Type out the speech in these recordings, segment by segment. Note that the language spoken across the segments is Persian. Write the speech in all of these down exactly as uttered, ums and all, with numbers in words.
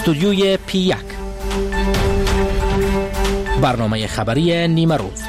استودیوی پی یک، برنامه خبری نیمه روز.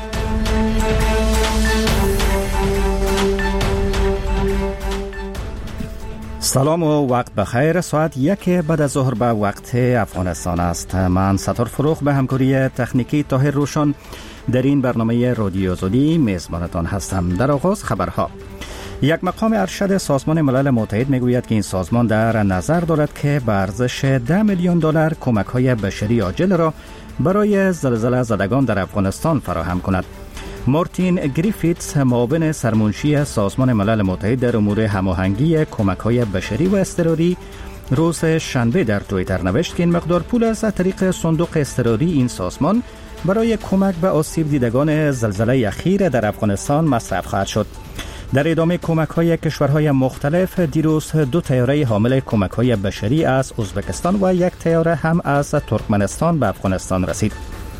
سلام و وقت بخیر. ساعت یک بعد از ظهر به وقت افغانستان است. من ستار فروغ به همکاری تکنیکی طاهر روشن در این برنامه رادیو آزادی میزبانتان هستم. در آغاز خبرها. یک مقام ارشد سازمان ملل متحد میگوید که این سازمان در نظر دارد که به ارزش ده میلیون دلار کمک‌های بشری عاجل را برای زلزله زدگان در افغانستان فراهم کند. مارتین گریفیتس، معاون سرمنشی سازمان ملل متحد در امور هماهنگی کمک‌های بشری و اضطراری، روز شنبه در توییتر نوشت که این مقدار پول از طریق صندوق اضطراری این سازمان برای کمک به آسیب دیدگان زلزله اخیر در افغانستان مصرف خواهد شد. در ادامه کمک‌های کشورهای مختلف، دیروز دو طیاره حامل کمک‌های بشری از ازبکستان و یک طیاره هم از ترکمنستان به افغانستان رسید.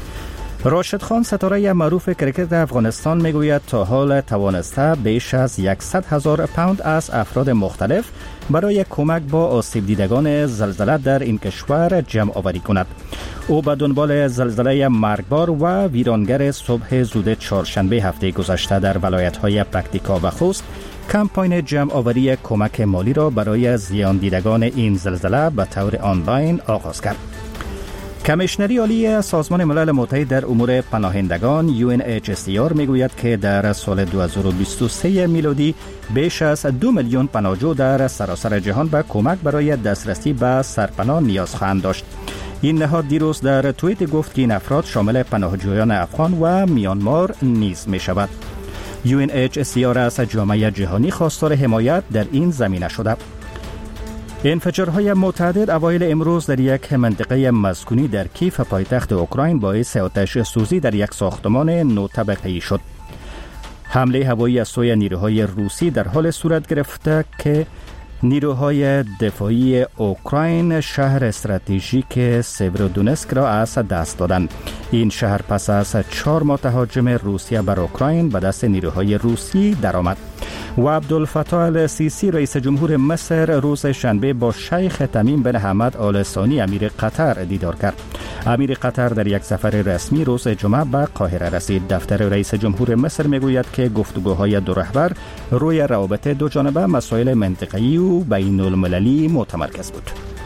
راشد خان، ستاره معروف کرکت افغانستان، میگوید تا حال توانسته بیش از صد هزار پوند از افراد مختلف برای کمک با آسیب دیدگان زلزله در این کشور جمع آوری کند. او به دنبال زلزله مرگبار و ویرانگر صبح زود چهارشنبه هفته گذشته در ولایت‌های پکتیکا و خوست کمپاین جمع آوری کمک مالی را برای زیان دیدگان این زلزله به طور آنلاین آغاز کرد. کمیشنری عالی سازمان ملل متحد در امور پناهندگان یو ان اچ سی آر میگوید که در سال دو هزار و بیست و سه میلادی بیش از دو میلیون پناهجو در سراسر جهان به کمک برای دسترسی به سرپناه نیاز خواهند داشت. این نهاد دیروز در توییت گفت که این افراد شامل پناهجویان افغان و میانمار نیز می شود. یو ان اچ سی آر از جامعه جهانی خواستار حمایت در این زمینه شده. انفجارهای متعدد اوایل امروز در یک منطقه مسکونی در کیف پایتخت اوکراین باعث آتش سوزی در یک ساختمان نو طبقه‌ای شد. حمله هوایی از سوی نیروهای روسی در حال صورت گرفته که نیروهای دفاعی اوکراین شهر استراتژیک سیورودونسک را از دست دادند. این شهر پس از چهار ماه تهاجم روسیه بر اوکراین به دست نیروهای روسی درآمد. و عبدالفتاح السیسی، رئیس جمهور مصر، روز شنبه با شیخ تمیم بن حمد آل ثانی امیر قطر دیدار کرد. امیر قطر در یک سفر رسمی روز جمعه به قاهره رسید. دفتر رئیس جمهور مصر میگوید که گفتگوهای دو رهبر روی روابط دو جانبه، مسائل منطقه‌ای و بین المللی متمرکز بود.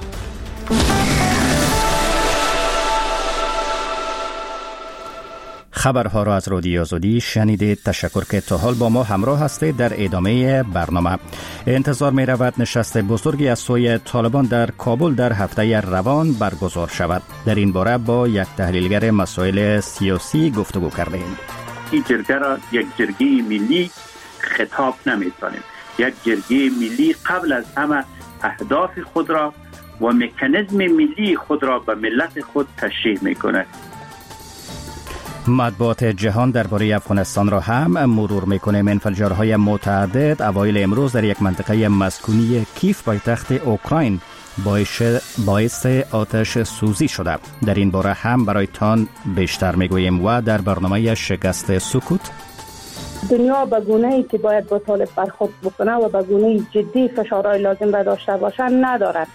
خبرها را از رادیو آزادی شنیدید. تشکر که تا حال با ما همراه هستید. در ادامه برنامه انتظار می رود نشست بزرگی از سوی طالبان در کابل در هفته روان برگزار شود. در این باره با یک تحلیلگر مسائل سیاسی گفتگو کردیم. این جرگه را یک جرگه ملی خطاب نمی کنیم. یک جرگه ملی قبل از همه اهداف خود را و مکانیزم ملی خود را به ملت خود تشریح می کند. مطبوعات جهان درباره افغانستان را هم مرور میکنیم. انفجارهای متعدد اوایل امروز در یک منطقه مسکونی کیف پایتخت اوکراین باعث باعث آتش سوزی شده. در این باره هم برایتان بیشتر میگوییم. و در برنامه شکست سکوت، دنیا به گونه‌ای که باید با طالب برخورد بکنه و به گونه‌ای جدی فشارهای لازم را داشته باشه ندارد.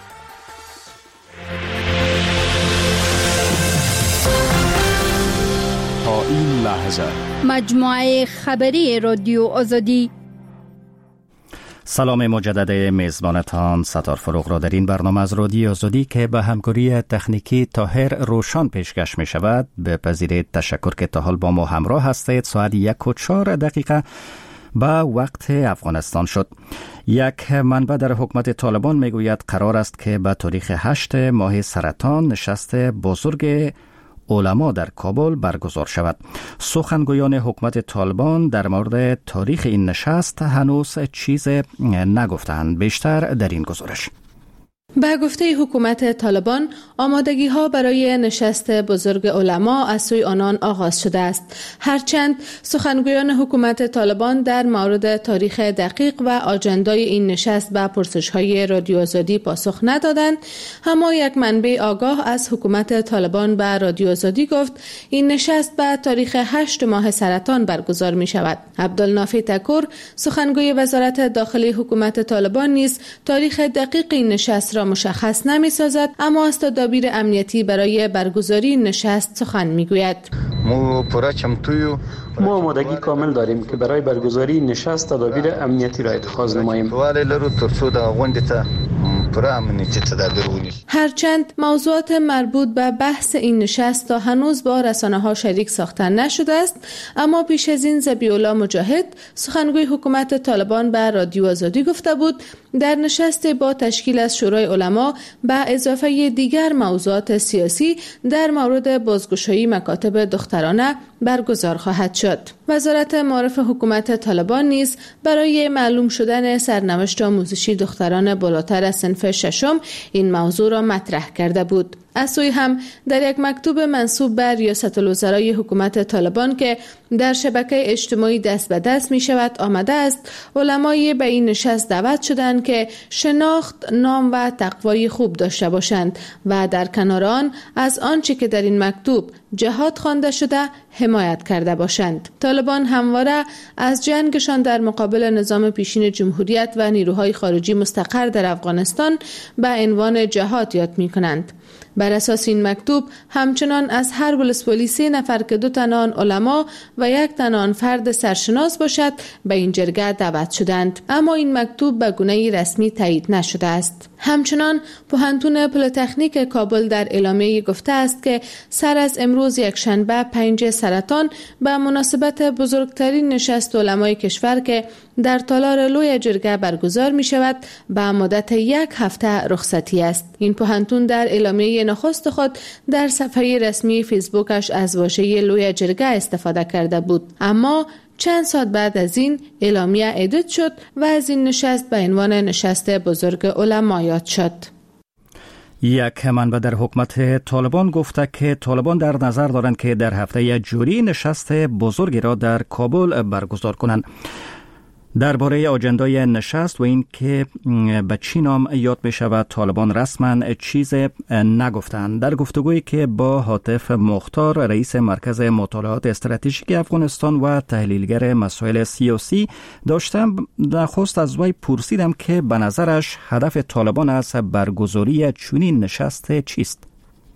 تا این لحظه مجموعه خبری رادیو آزادی. سلام مجدد میزبانتان ستار فروغ را در این برنامه از رادیو آزادی که به همکاری تکنیکی طاهر روشن پیشکش می شود بپذیرید. تشکر که تا حال با ما همراه هستید. ساعت یک و چهار دقیقه به وقت افغانستان شد. یک منبع در حکومت طالبان می گوید قرار است که به تاریخ هشت ماه سرطان نشست بزرگ علما در کابل برگزار شود. سخنگویان حکومت طالبان در مورد تاریخ این نشست هنوز چیز نگفتند. بیشتر در این گزارش. به گفته حکومت طالبان، آمادگی ها برای نشست بزرگ علما از سوی آنان آغاز شده است. هرچند سخنگویان حکومت طالبان در مورد تاریخ دقیق و آجندای این نشست به پرسش های رادیو آزادی پاسخ ندادند، اما یک منبع آگاه از حکومت طالبان به رادیو آزادی گفت این نشست به تاریخ هشت ماه سرطان برگزار می شود. عبدالنافع تکور، سخنگوی وزارت داخلی حکومت طالبان نیز تاریخ دقیق این نشست را را مشخص نمی سازد، اما از تدابیر امنیتی برای برگزاری نشست سخن می گوید. ما آمادگی کامل داریم که برای برگزاری نشست تدابیر امنیتی را اتخاذ نماییم. هرچند موضوعات مربوط به بحث این نشست تا هنوز با رسانه‌ها شریک ساخته نشده است، اما پیش از این ذبیح‌الله مجاهد سخنگوی حکومت طالبان به رادیو آزادی گفته بود در نشست با تشکیل از شورای علما به اضافه دیگر موضوعات سیاسی در مورد بازگشایی مکاتب دخترانه برگزار خواهد شد. وزارت معارف حکومت طالبان نیز برای معلوم شدن سرنوشت آموزشی دختران بالاتر از صنف ششم این موضوع را مطرح کرده بود. از سوی هم در یک مکتوب منسوب به ریاست الوزرای حکومت طالبان که در شبکه اجتماعی دست به دست می شود آمده است علمای به این نشست دعوت شدند که شناخت، نام و تقوای خوب داشته باشند و در کنار آن از آنچه که در این مکتوب جهاد خوانده شده حمایت کرده باشند. طالبان همواره از جنگشان در مقابل نظام پیشین جمهوریت و نیروهای خارجی مستقر در افغانستان به عنوان جهاد یاد می کنند. بر اساس این مکتوب همچنان از هر ولسوالی سه نفر که دو تن آن علما و یک تن آن فرد سرشناس باشد به این جرگه دعوت شدند، اما این مکتوب به گونه رسمی تایید نشده است. همچنان پوهنتون پلی‌تکنیک کابل در اعلامیه گفته است که سر از امروز یکشنبه پنج سرطان به مناسبت بزرگترین نشست علمای کشور که در تالار لوی جرگه برگزار می شود به مدت یک هفته رخصتی است. این پوهنتون در اعلامیه نخست خود در صفحه رسمی فیسبوکش از واژه لوی جرگه استفاده کرده بود، اما چند ساعت بعد از این اعلامیه ادیت شد و از این نشست به عنوان نشست بزرگ علما یاد شد. یک منبع در حکومت طالبان گفته که طالبان در نظر دارند که در هفته جوری نشست بزرگی را در کابل برگزار کنند. درباره آجندای نشست و این که به چی نام یاد می شود طالبان رسما چیز نگفتند. در گفتگویی که با هاتف مختار رئیس مرکز مطالعات استراتژیک افغانستان و تحلیلگر مسائل سیاسی داشتم، نخست از وی پرسیدم که به نظرش هدف طالبان از برگزاری چنین نشست چیست؟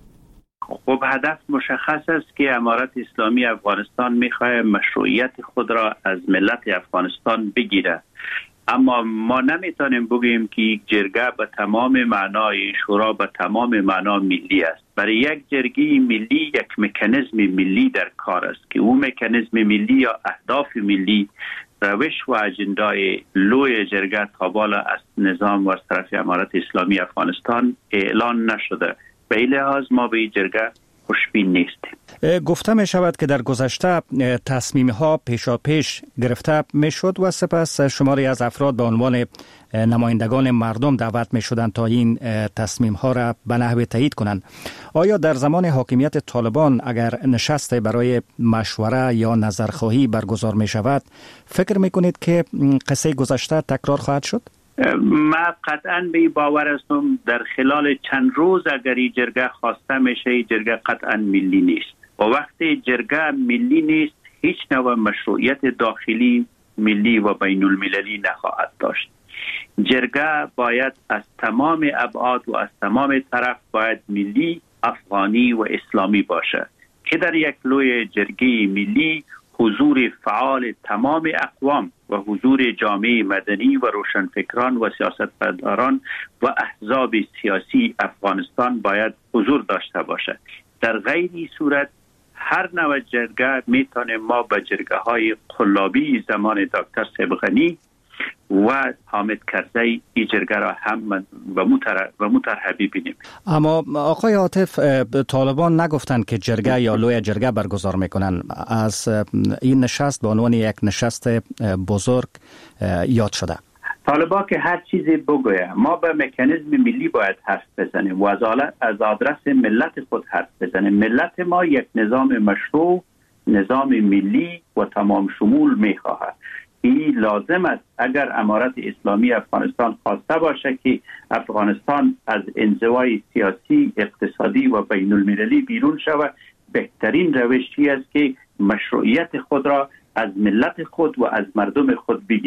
خب هدف مشخص است که امارت اسلامی افغانستان میخواد مشروعیت خود را از ملت افغانستان بگیره، اما ما نمیتونیم بگیم که یک جرگه به تمام معنای شورا به تمام معنا ملی است. برای یک جرگه ملی یک مکانیزم ملی در کار است که اون مکانیزم ملی یا اهداف ملی روش و اجندای لوی جرگه تا بالا از نظام و از طرف امارت اسلامی افغانستان اعلان نشده. به این لحاظ ما به این جرگه خوشبین نیستیم. گفته می شود که در گذشته تصمیم ها پیشا پیش گرفته می شد و سپس شماری از افراد به عنوان نمایندگان مردم دعوت می شدند تا این تصمیم ها را به نحو تایید کنند. آیا در زمان حاکمیت طالبان اگر نشست برای مشوره یا نظرخواهی برگزار می شود، فکر می کنید که قصه گذشته تکرار خواهد شد؟ ما قطعا به باور هستم در خلال چند روز اگر این جرگه خواسته میشه، این جرگه قطعا ملی نیست و وقتی جرگه ملی نیست هیچ نوع مشروعیت داخلی ملی و بین المللی نخواهد داشت. جرگه باید از تمام ابعاد و از تمام طرف باید ملی، افغانی و اسلامی باشه که در یک لوی جرگه ملی حضور فعال تمام اقوام و حضور جامعه مدنی و روشنفکران و سیاستمداران و احزاب سیاسی افغانستان باید حضور داشته باشد. در غیر صورت هر نوع جرگه میتونه ما به جرگه های قلابی زمان دکتر سبغنی و حامد کرزی این جرگه را هم و مطرح ببینیم. اما آقای عاطف، طالبان نگفتند که جرگه یا لوی جرگه برگزار میکنن. از این نشست به عنوان یک نشست بزرگ یاد شده. طالبان که هر چیزی بگوید، ما به مکانیزم ملی باید حرف بزنیم و از آدرس ملت خود حرف بزنیم. ملت ما یک نظام مشروع، نظام ملی و تمام شمول میخواهد. این لازم است اگر امارت اسلامی افغانستان خواسته باشه که افغانستان از انزوای سیاسی، اقتصادی و بین المللی بیرون شود، بهترین روشی است که مشروعیت خود را از ملت خود و از مردم خود بگیره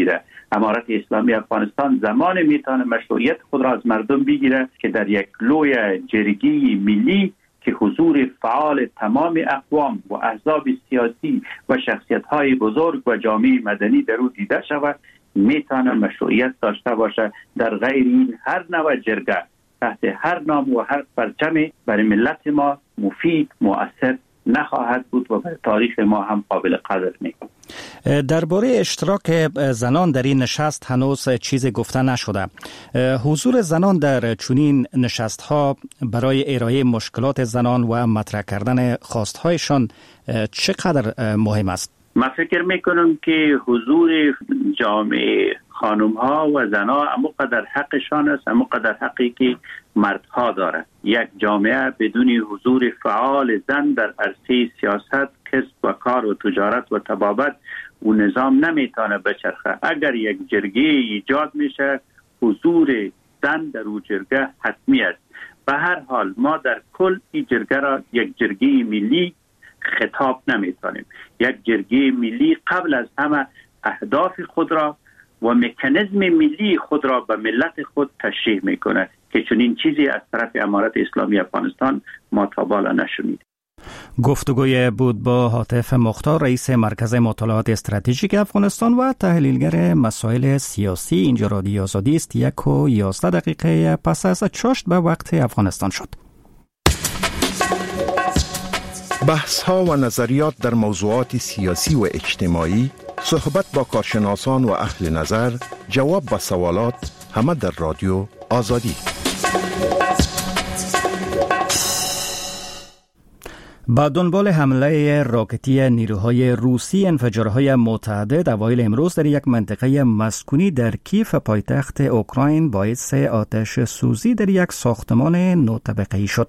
امارت اسلامی افغانستان زمان میتونه مشروعیت خود را از مردم بگیره که در یک لوی جرگه ملی که حضور فعال تمام اقوام و احزاب سیاسی و شخصیت‌های بزرگ و جامعه مدنی در او دیده شود، میتونه مشروعیت داشته باشه. در غیر این هر نوع جرگه تحت هر نام و هر پرچمی برای ملت ما مفید مؤثر نخواهد بود و برای تاریخ ما هم قابل قدر نیست. درباره اشتراک زنان در این نشست هنوز چیزی گفته نشده. حضور زنان در چنین نشست‌ها برای ارائه مشکلات زنان و مطرح کردن خواست‌هایشان چقدر مهم است؟ من فکر میکنم که حضور جامعه خانم ها و زن ها اموقدر حقشان است، اموقدر حقی که مردها دارد. یک جامعه بدون حضور فعال زن در عرصه سیاست، کسب و کار و تجارت و طبابت و نظام نمیتونه بچرخه. اگر یک جرگه ایجاد میشه، حضور زن در او جرگه حتمی است. به هر حال ما در کل این جرگه را یک جرگه ملی خطاب نمیتونیم. یک جرگه ملی قبل از همه اهداف خود را و مکانیزم ملی خود را به ملت خود تشریح میکنه که چنین چیزی از طرف امارت اسلامی افغانستان ما تا بالا نشنید. گفتگوی بود با هاتف مختار، رئیس مرکز مطالعات استراتژیک افغانستان و تحلیلگر مسائل سیاسی. اینجا رادیو آزادی است. یک و یازده دقیقه پس از چاشت به وقت افغانستان شد. بحث ها و نظریات در موضوعات سیاسی و اجتماعی، صحبت با کارشناسان و اهل نظر، جواب به سوالات، همه در رادیو آزادی. با دنبال حمله راکتی نیروهای روسی، انفجارهای متعدد اوایل امروز در یک منطقه مسکونی در کیف پایتخت اوکراین باعث آتش سوزی در یک ساختمان نو طبقه‌ای شد.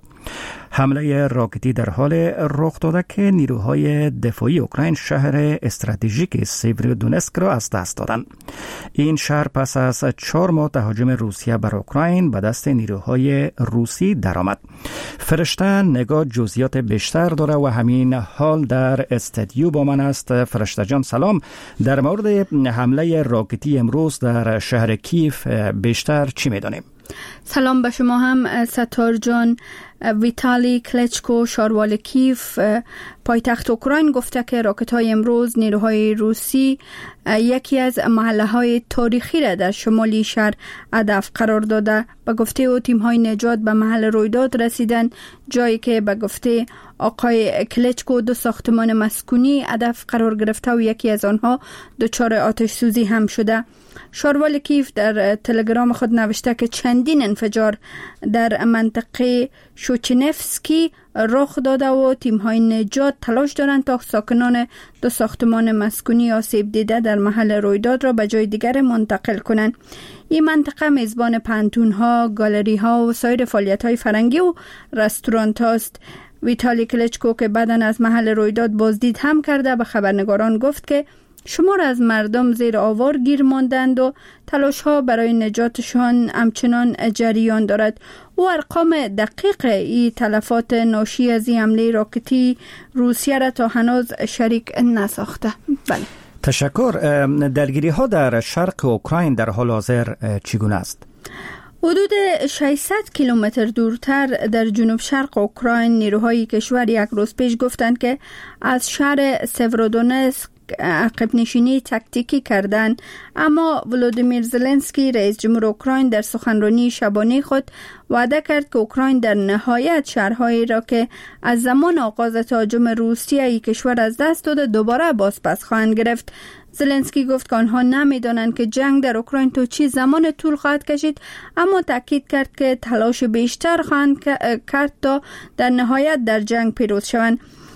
حمله راکتی در حال رخ داده که نیروهای دفاعی اوکراین شهر استراتژیک سیورودونسک را از دست دادند. این شهر پس از چهار ماه تهاجم روسیه بر اوکراین به دست نیروهای روسی درآمد. فرشته نگاه جزئیات بیشتر داره و همین حال در استودیو با من است. فرشته جان سلام. در مورد حمله راکتی امروز در شهر کیف بیشتر چی می‌دانیم؟ سلام به شما هم ستار جان. ویتالی کلچکو شاروال کیف پایتخت اوکراین گفته که راکت‌های امروز نیروهای روسی یکی از محله‌های تاریخی را در شمالی شهر هدف قرار داده. به گفته او تیم‌های نجات به محل رویداد رسیدن، جایی که به گفته آقای کلچکو دو ساختمان مسکونی هدف قرار گرفته و یکی از آنها دچار آتش سوزی هم شده. شاروال کیف در تلگرام خود نوشته که چندین انفجار در منطقه شوچنفسکی رخ داده و تیم‌های نجات تلاش دارند تا ساکنان دو ساختمان مسکونی آسیب دیده در محل رویداد را به جای دیگر منتقل کنند. این منطقه میزبان پانتون‌ها، گالری‌ها و سایر فعالیت‌های فرهنگی و رستوران است. ویتالی کلچکو که بعداً از محل رویداد بازدید هم کرده به خبرنگاران گفت که شمار از مردم زیر آوار گیر ماندند و تلاش ها برای نجاتشان همچنان جریان دارد. او ارقام دقیق ای تلفات ناشی از این حمله راکتی روسیه را تا هنوز شریک نساخته. بله. تشکر. درگیری ها در شرق اوکراین در حال حاضر چگونه است؟ حدود ششصد کیلومتر دورتر در جنوب شرق اوکراین نیروهای کشور یک روز پیش گفتند که از شهر سیورودونسک عقب نشینی تاکتیکی کردن، اما ولودیمیر زلنسکی رئیس جمهور اوکراین در سخنرانی شبانه خود وعده کرد که اوکراین در نهایت شهرهایی را که از زمان آغاز تهاجم روسیه ای کشور از دست داده دوباره بازپس خواهند گرفت. زلنسکی گفت که آنها نمیدانند که جنگ در اوکراین تا چه زمان طول خواهد کشید، اما تاکید کرد که تلاش بیشتر خواهند کرد تا در نهایت در جنگ پیروز شوند.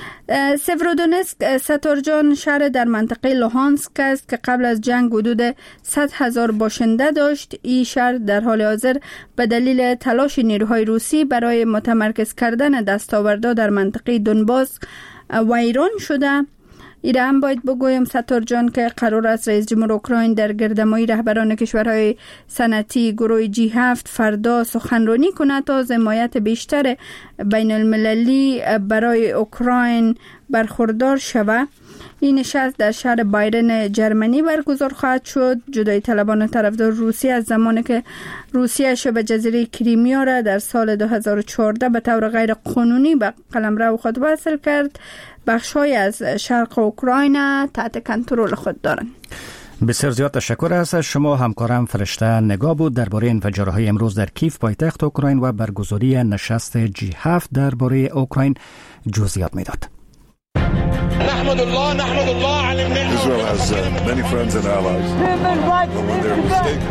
سیورودونسک ستارجان شهر در منطقه لوهانسک است که قبل از جنگ حدود صد هزار باشنده داشت. این شهر در حال حاضر به دلیل تلاش نیروهای روسی برای متمرکز کردن دستاوردها در منطقه دونباس ویران شده. ایره هم باید بگویم ستار جان که قرار است رئیس جمهور اوکراین در گردهمایی رهبران کشورهای صنعتی گروه جی هفت فردا سخنرانی کند تا از حمایت بیشتر بین المللی برای اوکراین برخوردار شود. این نشست در شهر بایرن جرمنی برگزار خواهد شد. جدای طلبان طرفدار روسیه از زمانی که روسیه شبه جزیره کریمیا را در سال دو هزار و چهارده به طور غیر قانونی به قلمرو خود وصل کرد، بخش‌های از شرق اوکراین تحت کنترل خود دارند. بسیار زیاد تشکر از شما. همکارم فرشته نگاه بود درباره انفجارهای امروز در کیف پایتخت اوکراین و برگزاری نشست جی هفت درباره اوکراین جزئیات میداد. نحمد الله نحمد الله على النعمة. Israel has uh, many friends and allies. When they're mistaken.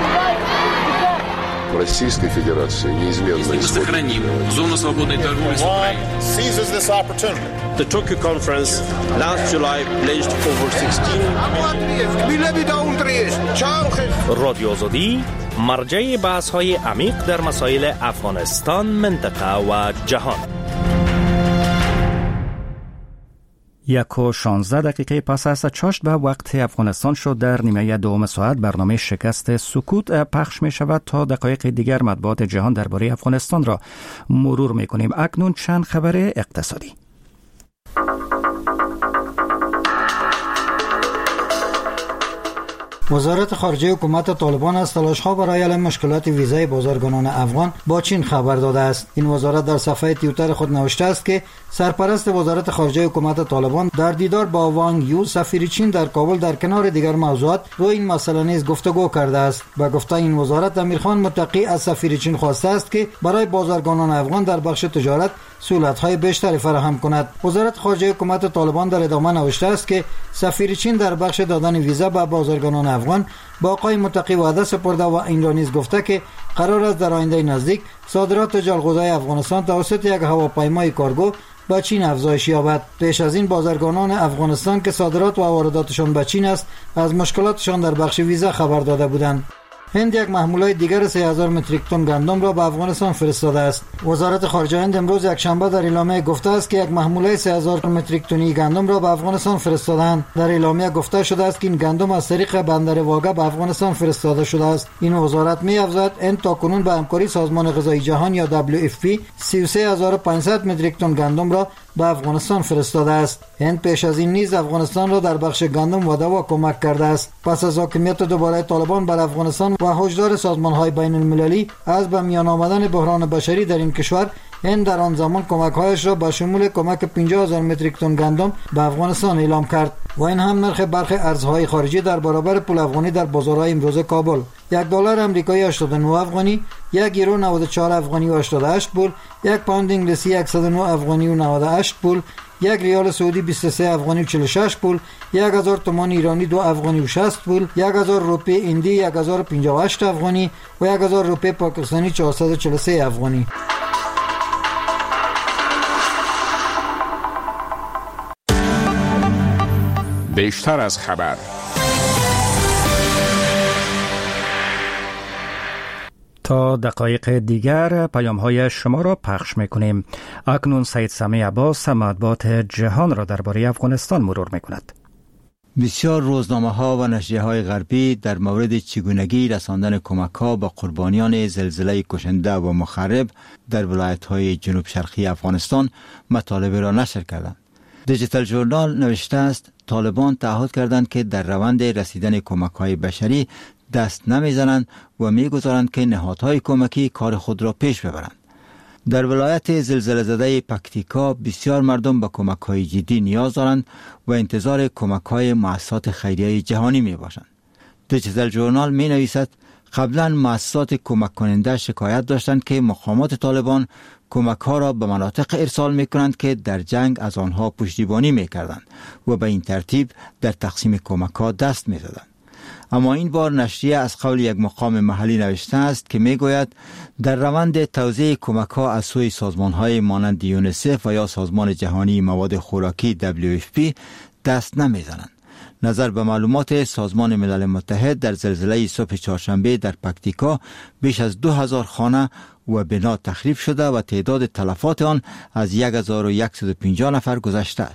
Российской Федерации неизменно Мы сохраним зону свободной торговли с Украиной. Seizes this opportunity. The Tokyo conference last July pledged over sixteen. رادیو آزادی مرجع بحث‌های عمیق در مسائل افغانستان، منطقه و جهان. یک و شانزده دقیقه پس از چاشت به وقت افغانستان شد. در نیمه دوم ساعت برنامه شکست سکوت پخش می شود. تا دقایق دیگر مطبوعات جهان درباره افغانستان را مرور می کنیم. اکنون چند خبر اقتصادی. وزارت خارجه حکومت طالبان از تلاش‌ها برای حل مشکلات ویزای بازرگانان افغان با چین خبر داده است. این وزارت در صفحه توییتر خود نوشته است که سرپرست وزارت خارجه حکومت طالبان در دیدار با وانگ یو سفیر چین در کابل در کنار دیگر موضوعات روی این مسئله نیز گفتگو کرده است. با گفته این وزارت امیرخان متقی از سفیر چین خواسته است که برای بازرگانان افغان در بخش تجارت سهولت‌های بیشتری فراهم کند. وزارت خارجه حکومت طالبان در ادامه نوشته است که سفیر چین در بخش دادن ویزا به بازرگانان افغان با آقای متقی وعده سپرده و این را نیز گفته که قرار است در آینده نزدیک صادرات جلغوزه افغانستان توسط یک هواپیمای کارگو به چین افزایش یابد. پیش از این بازرگانان افغانستان که صادرات و وارداتشان به چین است از مشکلاتشان در بخش ویزا خبر داده بودند. هند یک محموله دیگر سه هزار متریک تن گندم را به افغانستان فرستاده است. وزارت خارجه هند امروز یک شنبه در اعلامیه گفته است که یک محموله سه هزار متریک تنی گندم را به افغانستان فرستادند. در اعلامیه گفته شده است که این گندم از طریق بندر واگه به افغانستان فرستاده شده است. این وزارت می‌افزاید هند تاکنون به همکاری سازمان غذایی جهان یا دبلیو اف پی سی و سه هزار و پانصد متریک تن گندم را به افغانستان فرستاده است. هند پیش از این نیز افغانستان را در بخش گندم وعده و کمک کرده است. پس از حاکمیت دوباره طالبان بر افغانستان و هشدار سازمان‌های بین المللی از به میان آمدن بحران بشری در این کشور، هند در آن زمان کمک‌هایش را به شمول کمک پنجاه هزار متریک تن گندم به افغانستان اعلام کرد و این هم نرخ برخی ارزهای خارجی در برابر پول افغانی در بازارهای امروزه کابل. یک دلار آمریکایی هشتاد و نه افغانی، یک یورو نود و چهار افغانی و هشتاد و هشت پول، یک پوند انگلیسی صد و نه افغانی و نود و هشت پول، یک ریال سعودی بیست و سه افغانی و چهل و شش پول، یک هزار تومان ایرانی دو افغانی و شصت پول، یک هزار روپیه هندی یک هزار و پنجاه و هشت افغانی و یک هزار روپیه پاکستانی چهارصد و چهل و سه افغانی. بیشتر از خبر. تا دقایق دیگر پیام های شما را پخش میکنیم. اکنون سید سمیع عباس مطبوعات جهان را درباره افغانستان مرور میکند. بسیار روزنامه ها و نشریه های غربی در مورد چگونگی رساندن کمک ها به قربانیان زلزله کشنده و مخرب در ولایت های جنوب شرقی افغانستان مطالب را نشر کردند. دیجیتال ژورنال نوشته است طالبان تعهد کردند که در روند رسیدن کمک های بشری دست نمیزنند و میگذارند که نهادهای کمکی کار خود را پیش ببرند. در ولایت زلزله زده پکتیکا بسیار مردم به کمک های جدی نیاز دارند و انتظار کمک های مؤسسات خیریه جهانی می باشند. دیجیتال ژورنال می نویسد قبلا مؤسسات کمک کننده شکایت داشتند که مقامات طالبان کمک ها را به مناطق ارسال می کنند که در جنگ از آنها پشتیبانی می کردند و به این ترتیب در تقسیم کمک ها دست می زدند. اما این بار نشریه از قول یک مقام محلی نوشته است که می گوید در روند توزیع کمک ها از سوی سازمان های مانند یونیسف و یا سازمان جهانی مواد خوراکی دبلیو اف پی دست نمی زنند. نظر به معلومات سازمان ملل متحد در زلزله صبح چهارشنبه در پکتیکا بیش از دو هزار خانه و بنا تخریب شده و تعداد تلفات آن از یک هزار و صد و پنجاه نفر گذشته است.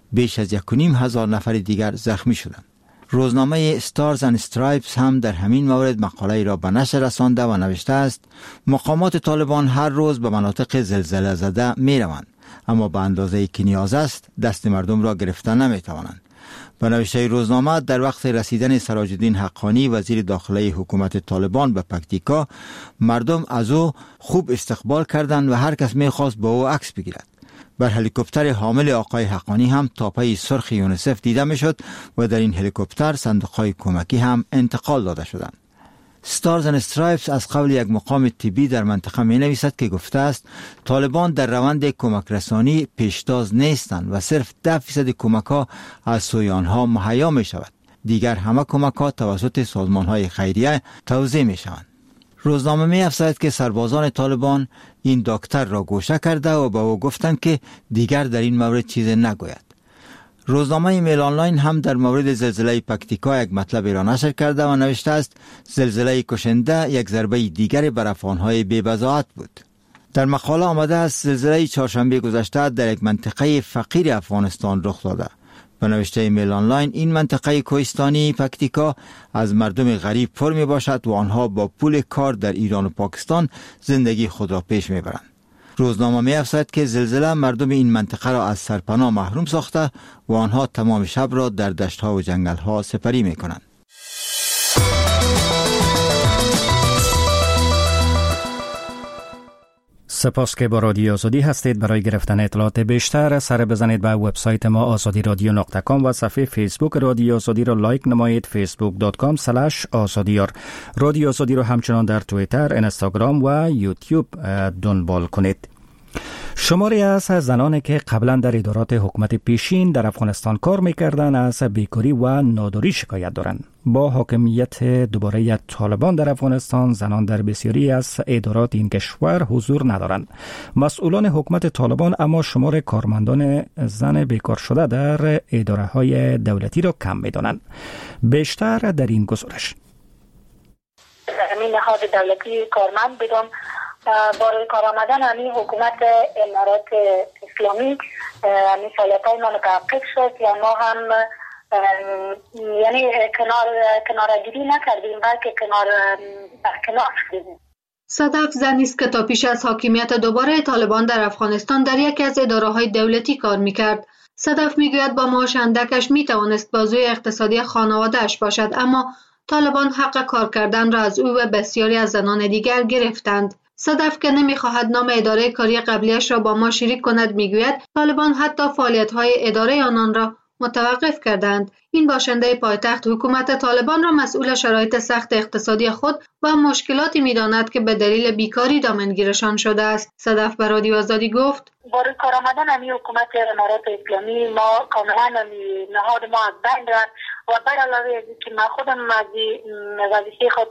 بیش از یک و نیم هزار نفر دیگر زخمی شدند. روزنامه استارز اند استرایپس هم در همین مورد مقاله را به نشر رسانده و نوشته است مقامات طالبان هر روز به مناطق زلزله زده می روند، اما به اندازه‌ای که نیاز است دست مردم را گرفتن نمی توانند. به نوشته روزنامه در وقت رسیدن سراج الدین حقانی وزیر داخلی حکومت طالبان به پکتیکا، مردم از او خوب استقبال کردند و هر کس می خواست با او عکس بگیرد. بر هلیکوپتر حامل آقای حقانی هم تاپه سرخ یونیسف دیده می شد و در این هلیکوپتر صندوق‌های کمکی هم انتقال داده شدند. ستارز اند استرایپس از قول یک مقام طبی در منطقه می نویسد که گفته است طالبان در روند کمک رسانی پیشتاز نیستند و صرف ده فیصد کمک ها از سوی آنها مهیا می شود. دیگر همه کمک ها توسط سازمان های خیریه توزیع می شوند. روزنامه می افزاید که سربازان طالبان این دکتر را گوشه کرده و به او گفتند که دیگر در این مورد چیزی نگوید. روزنامه میل آنلاین هم در مورد زلزله پکتیکا یک مطلب را نشر کرده و نوشته است زلزله کشنده یک ضربه دیگر بر افغان‌های بی‌بضاعت بود. در مقاله آمده است زلزله چهارشنبه گذشته در یک منطقه فقیر افغانستان رخ داده. به نوشته میل آنلاین این منطقه کوهستانی پکتیکا از مردم غریب پر می باشد و آنها با پول کار در ایران و پاکستان زندگی خود را پیش می برند. روزنامه می افزاید که زلزله مردم این منطقه را از سرپناه محروم ساخته و آنها تمام شب را در دشت‌ها و جنگل‌ها سپری می کنند. سپاس که با رادیو آزادی هستید. برای گرفتن اطلاعات بیشتر سر بزنید به وبسایت ما آزادی رادیو نقطه کام و صفحه فیسبوک رادیو آزادی را لایک نمایید فیسبوک دات کام اسلش آزادیار. رادیو آزادی را همچنان در توییتر، اینستاگرام و یوتیوب دنبال کنید. شماری از زنانی که قبلا در ادارات حکومت پیشین در افغانستان کار میکردند از بیکاری و ناداری شکایت دارند. با حاکمیت دوباره طالبان در افغانستان زنان در بسیاری از ادارات این کشور حضور ندارند. مسئولان حکومت طالبان اما شمار کارمندان زن بیکار شده در اداره های دولتی را کم میدانند. بیشتر در این گزارش. همین نهاد دولتی کارمند بدون برای کار آمدن همین حکومت امارات اسلامی همین فعالیت های ما متوقف شد یا ما هم یعنی کنار کنارگیری نکردیم بلکه کنار کنار شدیم. صدف زنی است که تا پیش از حاکمیت دوباره طالبان در افغانستان در یکی از اداره‌های دولتی کار می‌کرد. صدف می‌گوید با معاش اندکش می‌توانست بازوی اقتصادی خانواده‌اش باشد، اما طالبان حق کار کردن را از او و بسیاری از زنان دیگر گرفتند. صدف که نمیخواهد نام اداره کاری قبلیش را با ما شریک کند میگوید طالبان حتی فعالیت‌های اداره آنان را متوقف کردند. این باشنده پایتخت حکومت طالبان را مسئول شرایط سخت اقتصادی خود و مشکلاتی می‌داند که به دلیل بیکاری دامنگیرشان شده است. صدف به رادیو آزادی گفت: برای کار آمدن همین حکومت امارات اسلامی ما کاملا نهاد ما از بین رفت و بر علاوه از که من خودم از وظیفه خود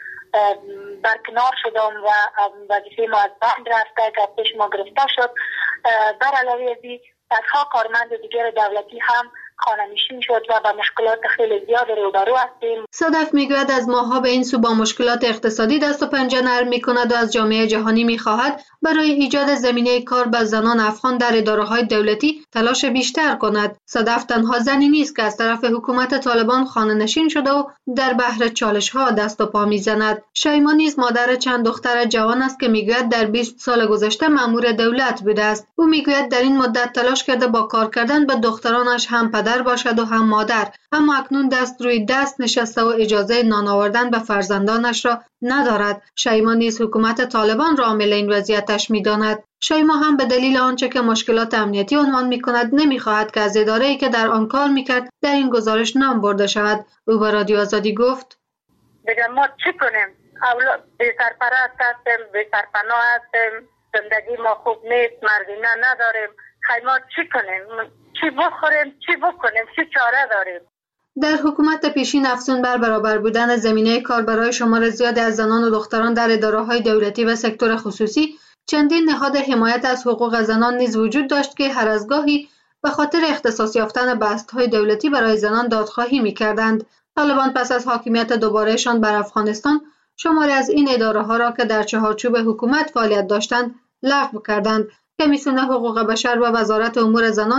برکنار شدم و وظیفه ما از بین رفته که پیش ما گرفته شد. بر علاوه از این صدها کارمند دیگر دولتی هم خانه‌نشین شد و با مشکلات خیلی زیاد روبرو هستیم. صدف میگوید از ماها به این سو با مشکلات اقتصادی دست و پنجه نرم میکند و از جامعه جهانی میخواهد برای ایجاد زمینه کار به زنان افغان در اداره‌های دولتی تلاش بیشتر کند. صدف تنها زنی نیست که از طرف حکومت طالبان خانه‌نشین شده و در بحر چالش‌ها دست و پا میزند. شیما نیز مادر چند دختر جوان است که میگوید در بیست سال گذشته مأمور دولت بوده است. او میگوید در این مدت تلاش کرده با کار کردن به دخترانش هم پدر باشد و هم مادر، اما اکنون دست روی دست نشسته و اجازه نان آوردن به فرزندانش را ندارد. شیما نیز حکومت طالبان را عامل این وضعیتش می‌داند. شیما هم به دلیل آنچه که مشکلات امنیتی عنوان می‌کند نمی‌خواهد که از اداره‌ای که در آن کار می‌کرد در این گزارش نام برده شود. او به رادیو آزادی گفت: بگم ما چی کنیم؟ اولاد بی سرپرست هستیم، بی سرپناه هستیم، زندگی ما خوب نیست، مردینه نداریم. خیلی ما چی کنیم؟ چی بخوریم؟ چی بکنیم؟ چی چاره داریم؟ در حکومت پیشین افزون بر برابر بودن زمینه کار برای شمار زیادی از زنان و دختران در اداره‌های دولتی و سکتور خصوصی، چندین نهاد حمایت از حقوق زنان نیز وجود داشت که هر از گاهی به خاطر اختصاص یافتن بست‌های دولتی برای زنان دادخواهی می‌کردند. طالبان پس از حاکمیت دوبارهشان بر افغانستان شماری از این اداره‌ها را که در چهارچوب حکومت فعالیت داشتند لغو کردند. کمیسیون حقوق بشر و وزارت امور زنان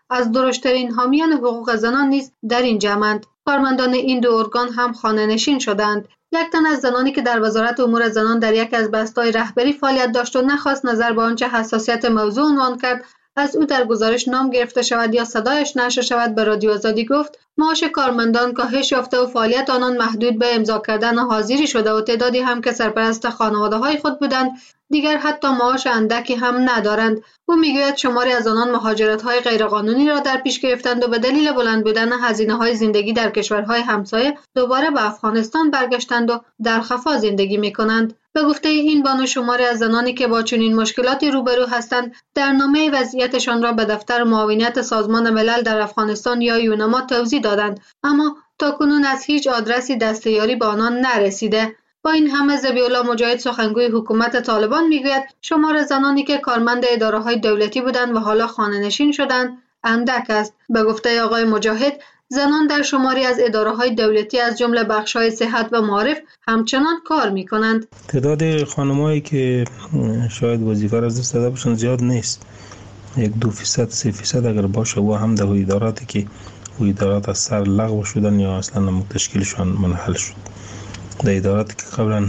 از درشترین حامیان حقوق زنان نیز در این جمعند. کارمندان این دو ارگان هم خانه‌نشین شدند. یک تن از زنانی که در وزارت امور زنان در یک از بسته‌های رهبری فعالیت داشت و نخواست نظر به آنچه حساسیت موضوع عنوان کرد از او در گزارش نام گرفته شود یا صدایش نشر شود به رادیو آزادی گفت معاش کارمندان کاهش یافته و فعالیت آنان محدود به امضا کردن حاضری شده و تعدادی هم که سرپرست خانواده‌های خود بودند دیگر حتی معاش اندکی هم ندارند. او میگوید شماری از آنان مهاجرت‌های غیرقانونی را در پیش گرفتند و به دلیل بلند بودن هزینه‌های زندگی در کشورهای همسایه دوباره به افغانستان برگشتند و در خفا زندگی می‌کنند. به گفته این بانو شماری از زنانی که با چنین مشکلاتی روبرو هستند در نامه وضعیتشان را به دفتر معاونیت سازمان ملل در افغانستان یا یونما توضیح دادند، اما تاکنون از هیچ آدرسی دستیاری به آنان نرسیده. با این همه ذبیح‌الله مجاهد سخنگوی حکومت طالبان میگوید شمار زنانی که کارمند اداره‌های دولتی بودند و حالا خانه‌نشین شدند اندک است. به گفته آقای مجاهد زنان در شماری از اداره‌های دولتی از جمله بخش‌های صحت و معارف همچنان کار می‌کنند. تعداد خانمایی که شاید وظیفه را از دست داده باشند زیاد نیست. یک دو فیصد سه فیصد اگر باشه و هم در اداراتی که و ادارات از سر لغو شدن یا اصلا تشکیلشان منحل شد. در اداراتی که قبلا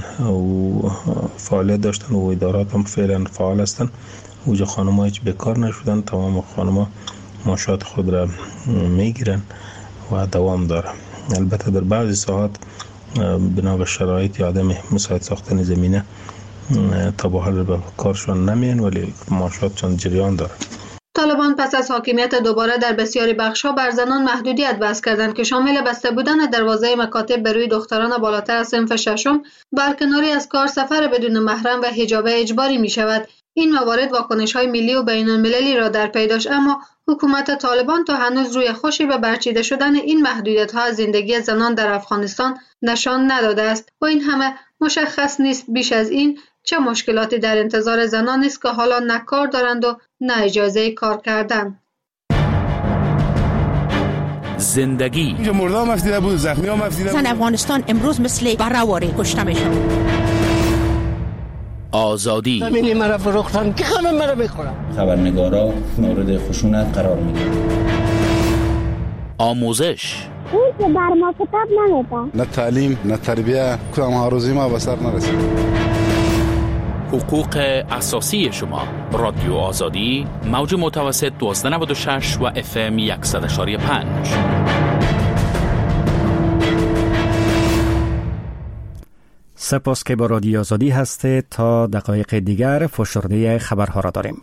فعالیت داشتن و ادارات هم فعلا فعال هستند اوجا خانم‌ها هیچ بیکار نشدن، تمام خانم‌ها معاشات خود را میگیرن و دوام داره. البته در بعضی ساعات بنا به شرایط عدم مساعد ساختن زمینه تا به حال به کارشان نمیان ولی معاشاتشان جریان داره. طالبان پس از حاکمیت دوباره در بسیاری بخش‌ها بر زنان محدودیت وضع کردند که شامل بسته بودن دروازه مکاتب به روی دختران بالاتر از صنف ششم، برکناری از کار، سفر بدون محرم و حجاب اجباری می شود. این موارد واکنش‌های ملی و بین‌المللی را در پی داشت، اما حکومت طالبان تا هنوز روی خوشی به برچیده شدن این محدودیت‌ها از زندگی زنان در افغانستان نشان نداده است. با این همه مشخص نیست بیش از این چه مشکلاتی در انتظار زنان است که حالا نه کار دارند و نه اجازه کار کردن. زندگی اینجا مردا هم افتیده بود، زخمی هم افتیده بود. زن افغانستان امروز مثل برآوری کشته میشن. آزادی زمینی مرا فروختن که خانم مرا بخورم. خبرنگارا مورد خشونت قرار میگیرن. آموزش اون که بر ما کتاب نمیده. نه تعلیم نه تربیه کدام هاروزی ما به سر نرسید. حقوق اساسی شما. رادیو آزادی موج متوسط دوازده نود و شش و اف ام صد و یک و پنج. سپاس که با رادیو آزادی هسته. تا دقایق دیگر فشرده خبرها را داریم.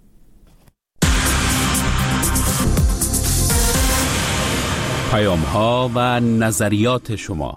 پیام ها و نظریات شما.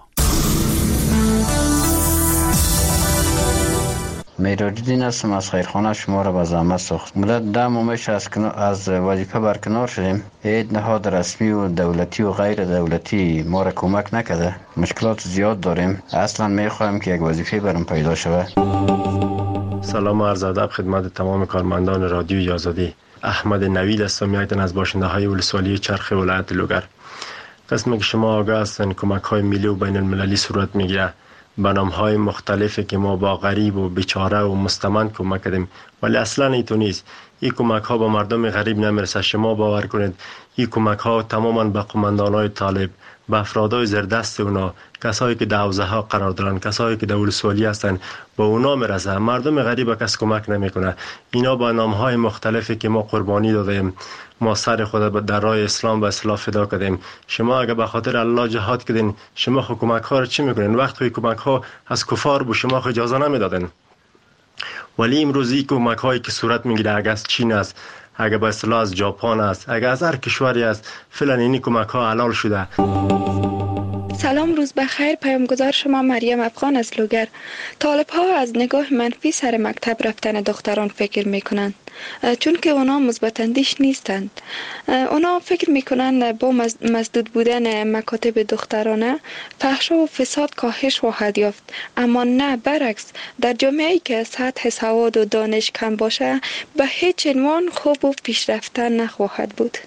میراجدین هستم از خیرخانه. شما را به زحمت ساخت. مدت ده ماه از از وظیفه برکنار شدیم. هیچ نهاد رسمی و دولتی و غیر دولتی ما را کمک نکرده. مشکلات زیاد داریم. اصلا میخوایم که یک وظیفه برام پیدا شود. سلام و عرض ادب خدمت تمام کارمندان رادیوی آزادی. احمد نوید هستم، یکتن از باشنده های ولسوالی چرخ ولایت لوگر. قسمی که شما آگاه هستین کمک های ملی و بین المللی صورت میگیره. برنامه‌های مختلفی که ما با غریب و بیچاره و مستمند کمک کردیم، ولی اصلا اینطور نیست. این کمک ها با مردم غریب نمیرسه. شما باور کنید این کمک ها تماما به قماندان‌های طالب، به افرادای زیردست اونا، کسایی که در حوزه ها قرار دارن، کسایی که در ولسوالی هستن، با اونا میرسه. مردم غریب کس کمک نمیکنه. اینا با نام‌های مختلفی که ما قربانی دادیم، ما سر خود در راه اسلام و اصلاح فدا کردیم. شما اگه به خاطر الله جهاد کردین، شما خو کمک ها رو چی میکنین؟ وقت خو کمک ها از کفار بو شما خو اجازه نمیدادن. ولی امروزی کمک هایی که صورت میگیره، اگه از چین است، اگه به اصطلاح از ژاپن است، اگه از هر کشوری است، فعلا این کمک ها حلال شده. سلام، روز بخیر. پیامگذار شما مریم افغان از لوگر. طالب ها از نگاه منفی سر مکتب رفتن دختران فکر میکنند، چون که اونا مثبت اندیش نیستند. اونا فکر میکنند با مسدود بودن مکاتب دخترانه فحشا و فساد کاهش خواهد یافت، اما نه، برعکس. در جامعه‌ای که سطح سواد و دانش کم باشه به هیچ عنوان خوب و پیشرفته نخواهد بود.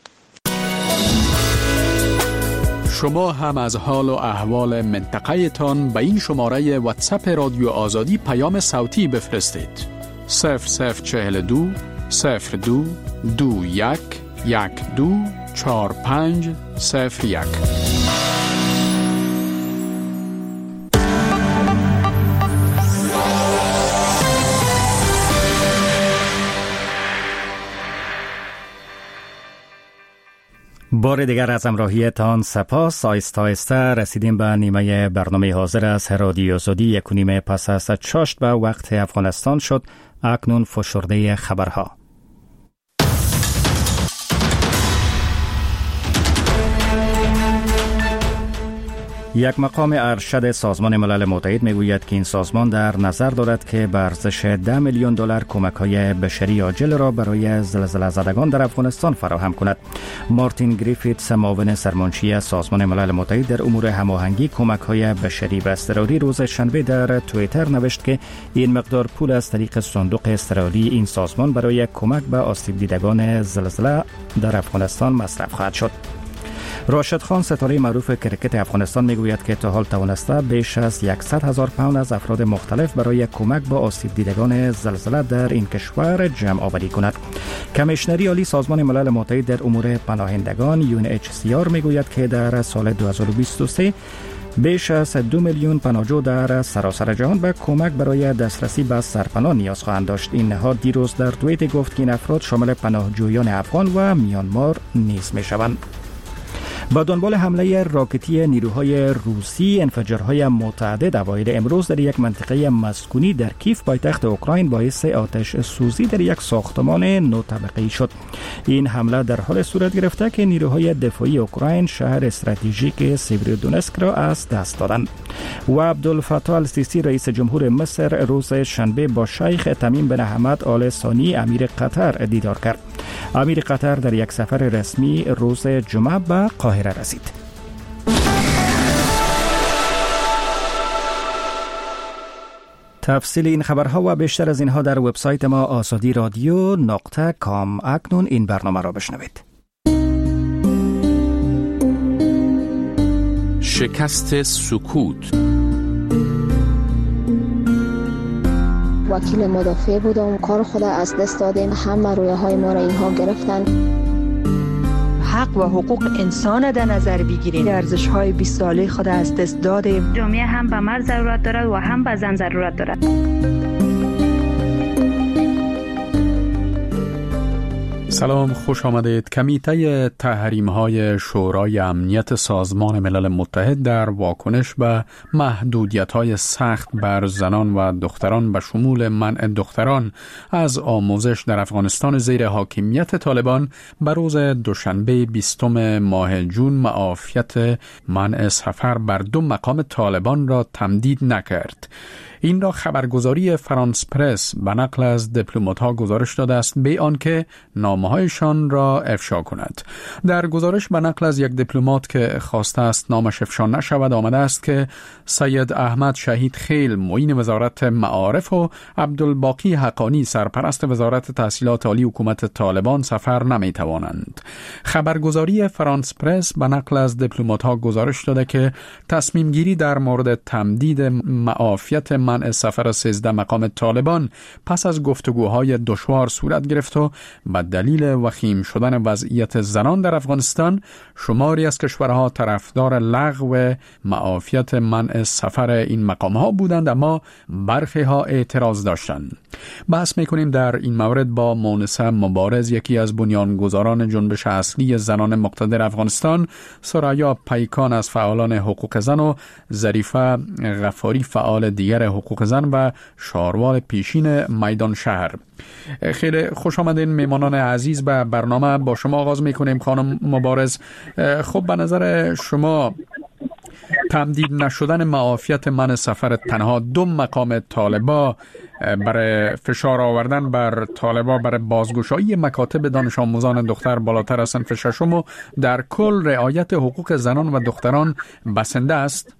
شما هم از حال و احوال منطقه تان به این شماره واتساپ رادیو آزادی پیام صوتی بفرستید. صفر صفر چهل و دو صفر دو دو یک یک دو چهار پنج صفر یک. بار دیگر از همراهیتان سپاس. آیسته آیسته رسیدیم به نیمه برنامه حاضر از رادیو آزادی. یک و نیمه پس از چاشت به وقت افغانستان شد. اکنون فشرده خبرها. یک مقام ارشد سازمان ملل متحد میگوید که این سازمان در نظر دارد که به ارزش ده میلیون دلار کمک‌های بشری عاجل را برای زلزله زدگان در افغانستان فراهم کند. مارتین گریفیتس، معاون سرمنشی سازمان ملل متحد در امور هماهنگی کمک‌های بشری و اضطراری، روز شنبه در توییتر نوشت که این مقدار پول از طریق صندوق اضطراری این سازمان برای کمک به آسیب دیدگان زلزله در افغانستان مصرف خواهد شد. راشد خان، ستاره معروف کرکت افغانستان، میگوید که تا حال توانسته بیش از صد هزار پوند از افراد مختلف برای کمک به آسیب دیدگان زلزله در این کشور جمع آوری کند. کمیشنری عالی سازمان ملل متحد در امور پناهندگان یو ان اچ سی آر میگوید که در سال دو هزار و بیست و سه بیش از دو میلیون پناهجو در سراسر جهان به کمک برای دسترسی به سرپناه نیاز خواهند داشت. این نهاد دیروز در توییت گفت که این افراد شامل پناهجویان افغان و میانمار نیز میشوند. با دنبال حمله راکتی نیروهای روسی، انفجارهای متعدد اوایل امروز در یک منطقه مسکونی در کیف پایتخت اوکراین باعث آتش سوزی در یک ساختمان نو طبقه‌ای شد. این حمله در حال صورت گرفته که نیروهای دفاعی اوکراین شهر استراتژیک سیورودونسک را از دست دادند. و عبدالفتاح السیسی، رئیس جمهور مصر، روز شنبه با شیخ تمیم بن حمد آل ثانی امیر قطر دیدار کرد. امیر قطر در یک سفر رسمی روز جمعه به قاهره رسید. تفصیل این خبرها و بیشتر از اینها در وبسایت ما آزادی رادیو نقطه کام. اکنون این برنامه را بشنوید. شکست سکوت. وکیل مدافع بودم، کار خود از دست دادیم، همه رویه های ما را اینها گرفتن. حق و حقوق انسان در نظر بگیریم، ارزش های بیست ساله خود از دست دادیم. جامعه هم به مرد ضرورت دارد و هم به زن ضرورت دارد. سلام، خوش آمدید. کمیته تحریم‌های شورای امنیت سازمان ملل متحد در واکنش به محدودیت‌های سخت بر زنان و دختران به شمول منع دختران از آموزش در افغانستان زیر حاکمیت طالبان به روز دوشنبه بیستم ماه جون معافیت منع سفر بر دو مقام طالبان را تمدید نکرد. این را خبرگزاری فرانس پرس به نقل از دیپلمات‌ها گزارش داده است، به آنکه نامه‌هایشان را افشا کند. در گزارش به نقل از یک دیپلمات که خواسته است نامش افشا نشود آمده است که سید احمد شهید خیل، معین وزارت معارف، و عبدالباقی حقانی، سرپرست وزارت تحصیلات عالی حکومت طالبان سفر نمی‌توانند. خبرگزاری فرانس پرس به نقل از دیپلمات‌ها گزارش داده که تصمیم گیری در مورد تمدید معافیت منع سفر سیزده مقام طالبان پس از گفتگوهای دشوار صورت گرفت و به دلیل وخیم شدن وضعیت زنان در افغانستان شماری از کشورها طرفدار لغو معافیت منع سفر این مقام ها بودند، اما برخی ها اعتراض داشتند. بحث میکنیم در این مورد با مونسه مبارز، یکی از بنیانگذاران جنبش اصلی زنان مقتدر افغانستان، سرایا پیکان از فعالان حقوق زن و ظریفه غفاری فعال دیگر حقوق زن و شاروال پیشین میدان شهر. خیلی خوش آمدین میمانان عزیز به برنامه. با شما آغاز میکنیم خانم مبارز. خب به نظر شما تمدید نشدن معافیت منع سفر تنها دو مقام طالبا برای فشار آوردن بر طالبا برای بازگشایی مکاتب دانش آموزان دختر بالاتر از صنف ششم و در کل رعایت حقوق زنان و دختران بسنده است؟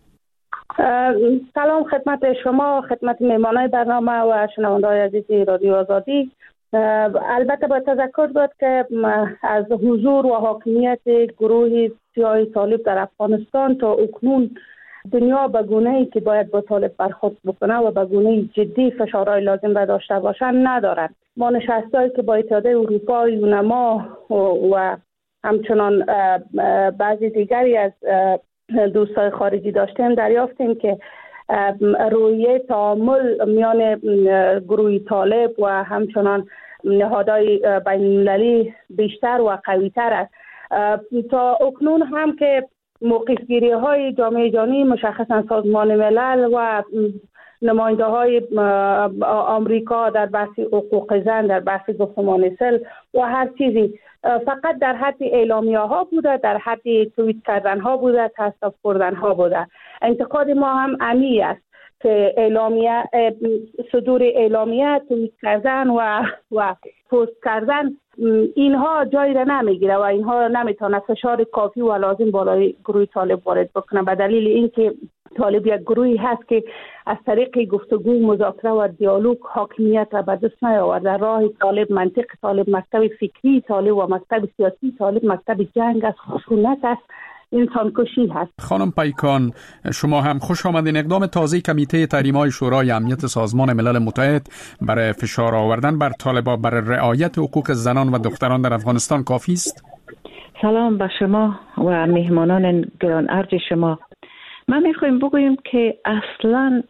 سلام خدمت شما، خدمت میهمانان برنامه و شنونده‌های عزیز رادیو آزادی. البته باید تذکر داد که از حضور و حاکمیت گروه سیاه طالب در افغانستان تا اکنون دنیا به گونه‌ای که باید با طالب برخورد بکنه و به گونه جدی فشارهای لازم را داشته باشند ندارند. ما نشستایی که با اتحادیه اروپا، یونما و, و همچنان بعضی دیگری از دوستای خارجی داشتیم، دریافتیم که رویه تعامل میان گروه طالب و همچنان نهادهای بین المللی بیشتر و قوی‌تر است. تا اکنون هم که موقف گیری های جامعه جهانی مشخصا سازمان ملل و نماینده های آمریکا در بحث حقوق زن، در بحث گفتمان صلح و هر چیزی فقط در حد اعلامیه ها بوده، در حد توییت کردن ها بوده، تصدیق کردن ها بوده. انتقاد ما هم عمیق است که اعلامیه، صدور اعلامیه، توییت کردن و و پست کردن، اینها جایی را نمیگیره و اینها نمیتونه فشار کافی و لازم بالای گروه طالب وارد بکنه، به دلیل اینکه طالب یک گروهی هست که از طریق گفتگو، مذاکره و دیالوگ حاکمیت را به دست نیاورد. در راه طالب منطق طالب مکتب فکری طالب و مکتب سیاسی طالب مکتب جنگ است، خشونت است، انسان کشی هست. خانم پیکان، شما هم خوش آمدین. اقدام تازه کمیته تحریم‌های شورای امنیت سازمان ملل متحد برای فشار آوردن بر طالبان برای رعایت حقوق زنان و دختران در افغانستان کافی است؟ سلام به شما و مهمانان گران ارج شما. من میخوایم بگویم که اصلا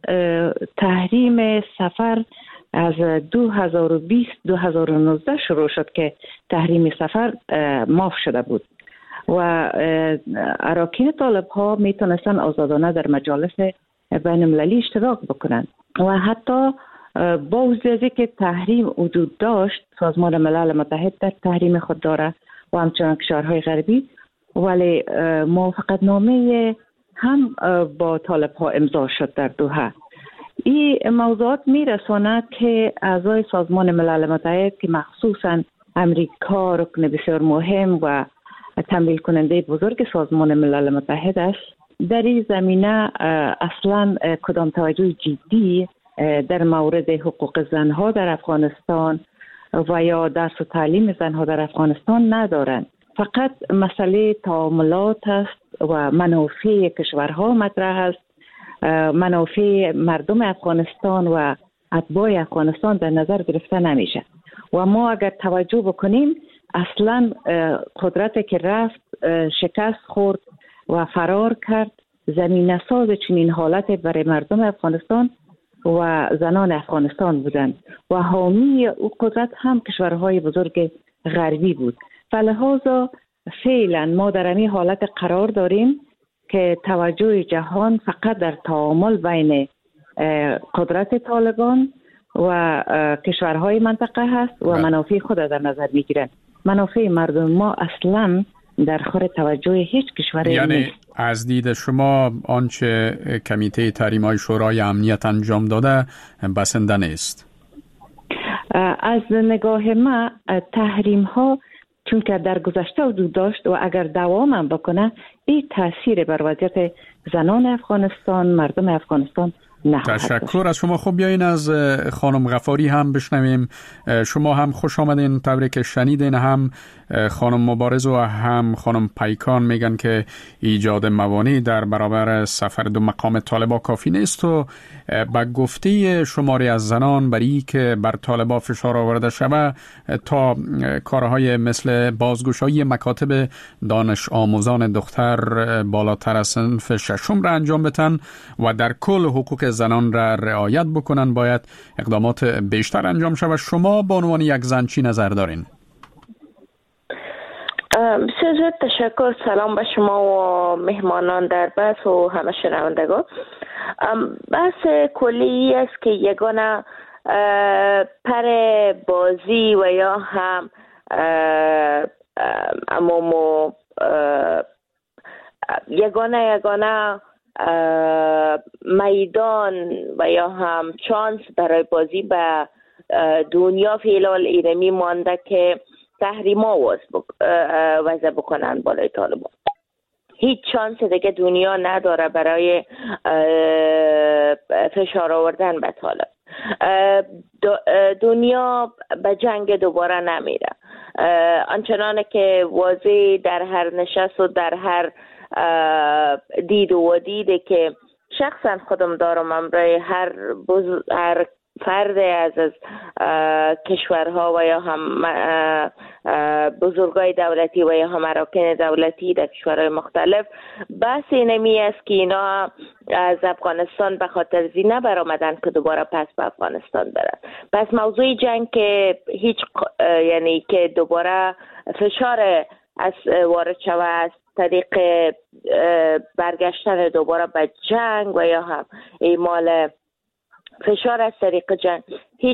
تحریم سفر از دو هزار و بیست دو هزار و نوزده شروع شد که تحریم سفر معاف شده بود و اراکین طالب ها میتونستن آزادانه در مجالس بین المللی اشتراک بکنند و حتی با وجودی که تحریم حدود داشت، سازمان ملل متحد در تحریم خود داره و همچنان کشورهای غربی، ولی موافقت نامه هم با طالب ها امضا شد در دوحه. این موضوعات میرساند که اعضای سازمان ملل متحد که مخصوصا امریکا رکن بسیار مهم و تمویل کننده بزرگ سازمان ملل متحد است، در این زمینه اصلا کدام توجه جدی در مورد حقوق زنها در افغانستان و یا درس و تعلیم زنها در افغانستان ندارند. فقط مسئله تعاملات است و منافع کشورها مطرح است. منافع مردم افغانستان و اتباع افغانستان در نظر گرفته نمیشه و ما اگر توجه بکنیم اصلا قدرت که رفت شکست خورد و فرار کرد زمینه ساز چنین حالت برای مردم افغانستان و زنان افغانستان بودند و حامی او قدرت هم کشورهای بزرگ غربی بود. فلحاظا فعلا ما در این حالت قرار داریم که توجه جهان فقط در تعامل بین قدرت طالبان و کشورهای منطقه هست و منافع خود در نظر میگیرند. منافع مردم ما اصلا در خور توجه هیچ کشوری یعنی نیست. از دید شما آنچه کمیته تحریم‌های شورای امنیت انجام داده بسنده نیست؟ از نگاه ما تحریم ها چون که در گذشته وجود داشت و اگر دوام هم بکنه این تاثیر بر وضعیت زنان افغانستان، مردم افغانستان نخواهد داشت. تشکر از شما. خب بیاین از خانم غفاری هم بشنویم. شما هم خوش آمدین. تبریک شنیدین. هم خانم مبارز و هم خانم پیکان میگن که ایجاد موانع در برابر سفر دو مقام طالبا کافی نیست و با گفته شماری از زنان برای که بر طالبا فشار آورده شود تا کارهای مثل بازگشایی مکاتب دانش آموزان دختر بالاتر از صنف ششم را انجام بدن و در کل حقوق زنان را رعایت بکنن باید اقدامات بیشتر انجام شود. شما به عنوان یک زن چی نظر دارین؟ بسیار زیاد تشکر. سلام به شما و مهمانان در بحث و همه شنوندگان. بحث کلی است که یگانه پر بازی و یا هم امامو یگانه یگانه میدان و یا هم چانس برای بازی به دنیا فعلا اینمی مانده که تحریما وضع بکنن بالای طالبان. هیچ چانس دیگه دنیا نداره برای فشار آوردن به طالب. دنیا به جنگ دوباره نمیره. آنچنانه که واضح در هر نشست و در هر دید و دیده که شخصا خودم دارم امرای هر, بز... هر فرد از از کشورها و یا هم بزرگای دولتی و یا هم اراکین دولتی در کشورهای مختلف بحث اینمی است که اینا از افغانستان به خاطر زینه برآمدن که دوباره پس به افغانستان برن. پس موضوع جنگ که هیچ یعنی که دوباره فشار از وارد شوه از طریق برگشتن دوباره به جنگ و یا هم ایمال فشار از طریق جنگ هیچ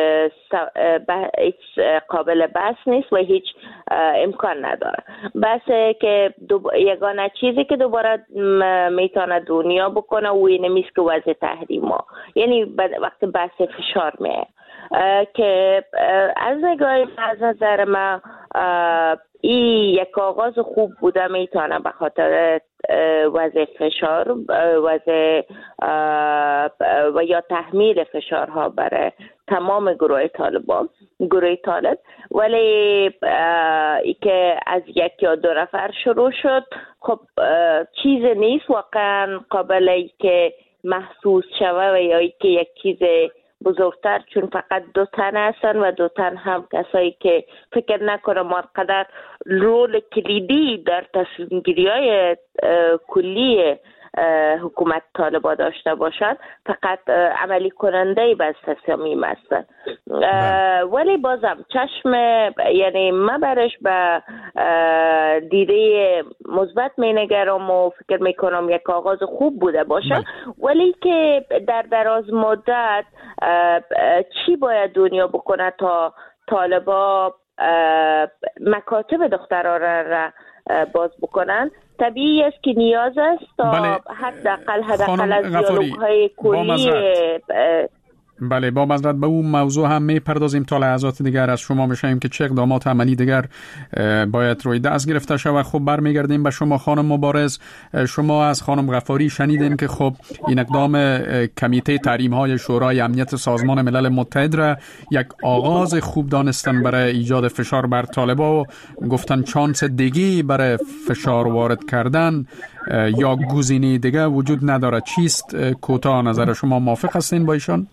قابل بحث نیست و هیچ امکان نداره. بس که یگانه چیزی که دوباره میتونه دنیا بکنه و این نیست که وضع تحریم ها، یعنی وقت بحث فشار میه که از نگاه از نظر من این یک آغاز خوب بوده میتونه به خاطر وضع فشار وضع و یا تحمیل فشارها برای تمام گروه طالبان گروه طالب، ولی ای که از یک یا دو نفر شروع شد خب چیز نیست واقعا قابل ای که محسوس شوه و یا ای که یک چیز بزرگتر، چون فقط دو تن هستن و دو تن هم کسایی که فکر نکنم آنقدر رول کلیدی در تصمیم گیری های کلی حکومت طالبان داشته باشد، فقط عملی کننده بس تصمیم هستن. ولی بازم چشم یعنی من برش به دیده مثبت می نگرم و فکر می کنم یک آغاز خوب بوده باشه، ولی که در دراز مدت چی باید دنیا بکنه تا طالبا مکاتب دختران را باز بکنن؟ طبیعی است که نیاز است تا حداقل حداقل از دیالوگ‌های کلی. بله با معذرت به اون موضوع هم میپردازیم تا لحظات دیگر از شما میشیم که چه اقدامات عملی دیگر باید روی دست گرفته شود. خب برمیگردیم به شما خانم مبارز. شما از خانم غفاری شنیدیم که خب این اقدام کمیته تحریم های شورای امنیت سازمان ملل متحد را یک آغاز خوب دانستن برای ایجاد فشار بر طالبان و گفتن چانس دیگی برای فشار وارد کردن یا گزینه دیگه وجود نداره. چیست کوتاه نظر شما؟ موافق هستین با ایشان؟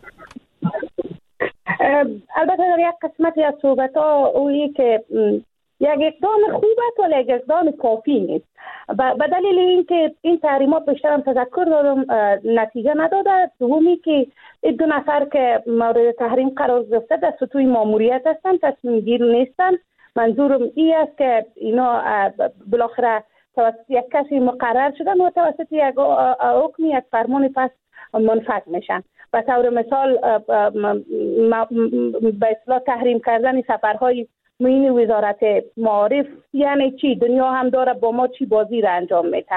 البته در یک قسمتی از صحبت‌ها اویی که یک اقدام خوب است ولی یک اقدام کافی نیست. به دلیل اینکه این تحریمات بیشتر هم تذکر دادم نتیجه نداده. دومی که این دو نفر که مورد تحریم قرار گرفته در سطوح ماموریت هستن، تصمیم گیر نیستن. منظورم این است که اینا بالاخره توسط یک کسی مقرر شدن و توسط یک حکم یک فرمان پس منفک میشن. به طور مثال به اصطلاح تحریم کردن سفرهای معین وزارت معارف یعنی چی؟ دنیا هم داره با ما چی بازی را انجام میده.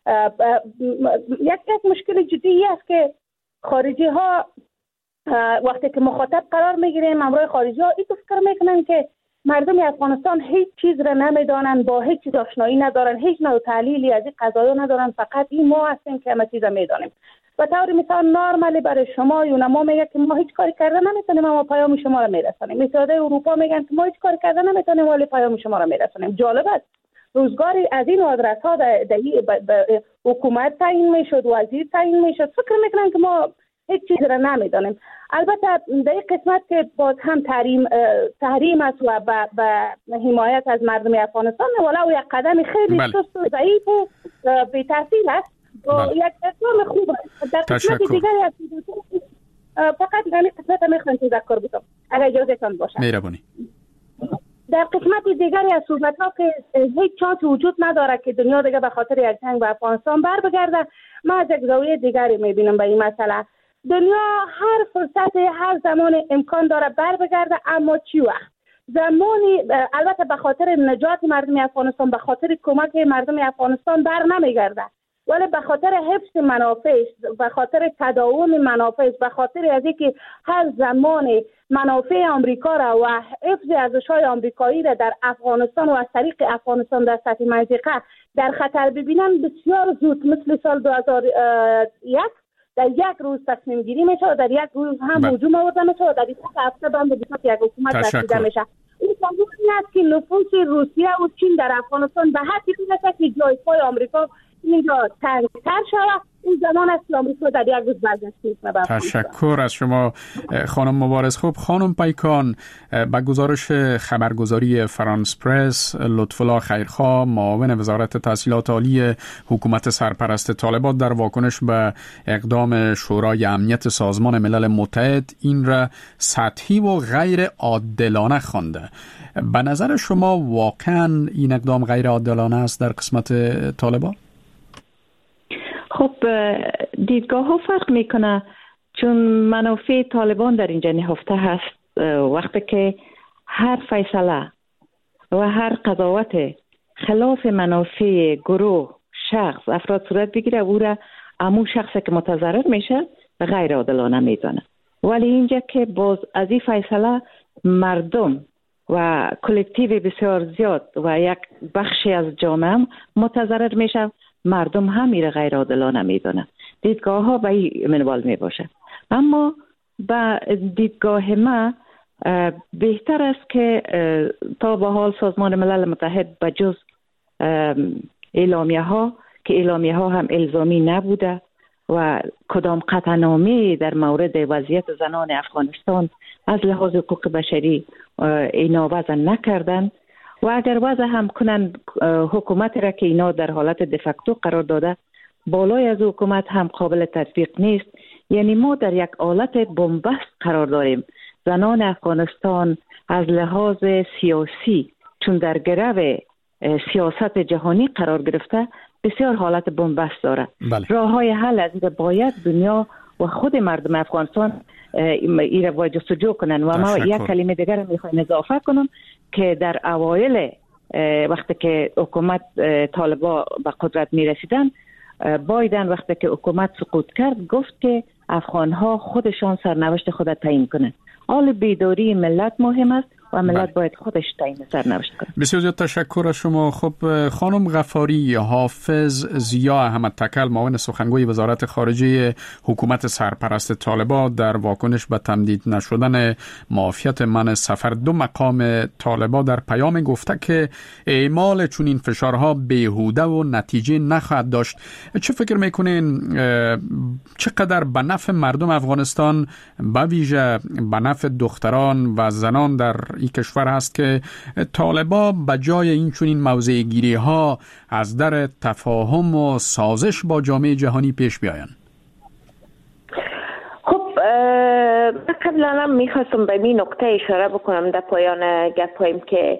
یک یک مشکل جدی است که خارجی ها وقتی که مخاطب قرار میگیریم امروی خارجی ها این فکر میکنن که مردم افغانستان هیچ چیز را نمیدانن، با هیچ چیز آشنایی ندارن، هیچ نوع تحلیلی از این قضایا ندارن، فقط این ما هستیم که همه چیز را میدانیم. به طور مثال نرمالی برای شما یون ما میگه که ما هیچ کاری کردن نمیتونیم اما پیام شما را میرسونیم. مثلا اروپا میگن که ما هیچ کاری کردن نمیتونیم ولی پیام شما را میرسونیم. جالب است روزگاری از این آدرس ها در حکومت تعیین میشد، وزیر تعیین میشد، فکر میکنن که ما هیچ چیز را نمیدانیم. البته در این قسمت که باز هم تحریم تحریم است و به حمایت از مردم افغانستان ولو یک قدم خیلی سست و ضعیف و بی تاثیر است. یک اقدام خوب است. در قسمت دیگری از فقط یعنی قسمت میخوام تذکر بدم اگر اجازهتان باشه. مهربانی. در قسمت دیگری از صحبت‌ها که هیچ چانس وجود نداره که دنیا دیگه به خاطر یک جنگ به افغانستان بر بگرده، ما از یک زاویه دیگری میبینم به این مسئله. دنیا هر فرصت هر زمان امکان داره بر بگرده، اما چی وقت؟ زمانی البته به خاطر نجات مردم افغانستان، به خاطر کمک مردم افغانستان بر نمیگرده، ولی به خاطر حفظ منافعش، به خاطر تداوم منافعش، به خاطر از اینکه هر زمان منافع آمریکا را و حفظ ارزش‌های آمریکایی را در افغانستان و از طریق افغانستان در سطح منطقه در خطر ببینن، بسیار زود مثل سال دو هزار و یک در یک روز تصمیم گیری میشه و در یک روز هم هجوم آورده میشه و در یک هفته بند بسیار یک حکومت رسیده میشه. این موضوع این است که نفوذ روسیه و چین در افغانستان به حدی برسه که جایگاه آمریکا اینجا تنگتر شود. این زمان است که آمریکا در یک روز برگشت و تشکر از شما خانم مبارز. خوب خانم پیکان، با گزارش خبرگزاری فرانس پرس، لطف‌الله خیرخواه معاون وزارت تحصیلات عالی حکومت سرپرست طالبان در واکنش به اقدام شورای امنیت سازمان ملل متحد این را سطحی و غیر عادلانه خوانده. به نظر شما واقعا این اقدام غیر عادلانه است در قسمت طالبان؟ خب دیدگاه ها فرق میکنه، چون منافع طالبان در اینجا نهفته هست. وقتی که هر فیصله و هر قضاوت خلاف منافع گروه، شخص، افراد صورت بگیره، او را امو شخصی که متضرر میشه غیر عادلانه میدونه. ولی اینجا که باز از این فیصله مردم و کلکتیو بسیار زیاد و یک بخشی از جامعه متضرر میشه، مردم هم میره غیر عادلانه میدونه. دیدگاه ها به این منوال می باشه. اما با دیدگاه ما بهتر است که تا به حال سازمان ملل متحد به جز اعلامیه ها که اعلامیه ها هم الزامی نبوده و کدام قطعنامه در مورد وضعیت زنان افغانستان از لحاظ حقوق بشری اینا وضع نکردن و اگر وضع هم کنن حکومت را که اینا در حالت دفکتو قرار داده بالای از حکومت هم قابل تطبیق نیست. یعنی ما در یک حالت بنبست قرار داریم. زنان افغانستان از لحاظ سیاسی چون در گرو سیاست جهانی قرار گرفته بسیار حالت بنبست داره. بله. راه های حل از این باید دنیا و خود مردم افغانستان این را جستجو کنن و ما یک کلمه دیگر میخوایم اضافه کنم که در اوایل وقتی که حکومت طالبان به قدرت میرسیدن، بایدن وقتی که حکومت سقوط کرد گفت که افغانها خودشان سرنوشت خود تعیین کنند. حال بیداری ملت مهم است و ملت بله. باید خودش تعیین سرنوشت کنه. بسیار زیاد تشکر از شما. خب خانم غفاری، حافظ ضیا احمد تکل معاون سخنگوی وزارت خارجه حکومت سرپرست طالبان در واکنش به تمدید نشدن معافیت منع سفر دو مقام طالبان در پیام گفته که اعمال چون این فشارها بیهوده و نتیجه نخواهد داشت. چه فکر میکنین چقدر به نفع مردم افغانستان به ویژه به نفع دختران و زنان در این کشور هست که طالبان به جای این چنین موضع گیری ها از در تفاهم و سازش با جامعه جهانی پیش بیاین؟ خب قبلا هم میخواستم به این نقطه اشاره بکنم در پایان گپایم که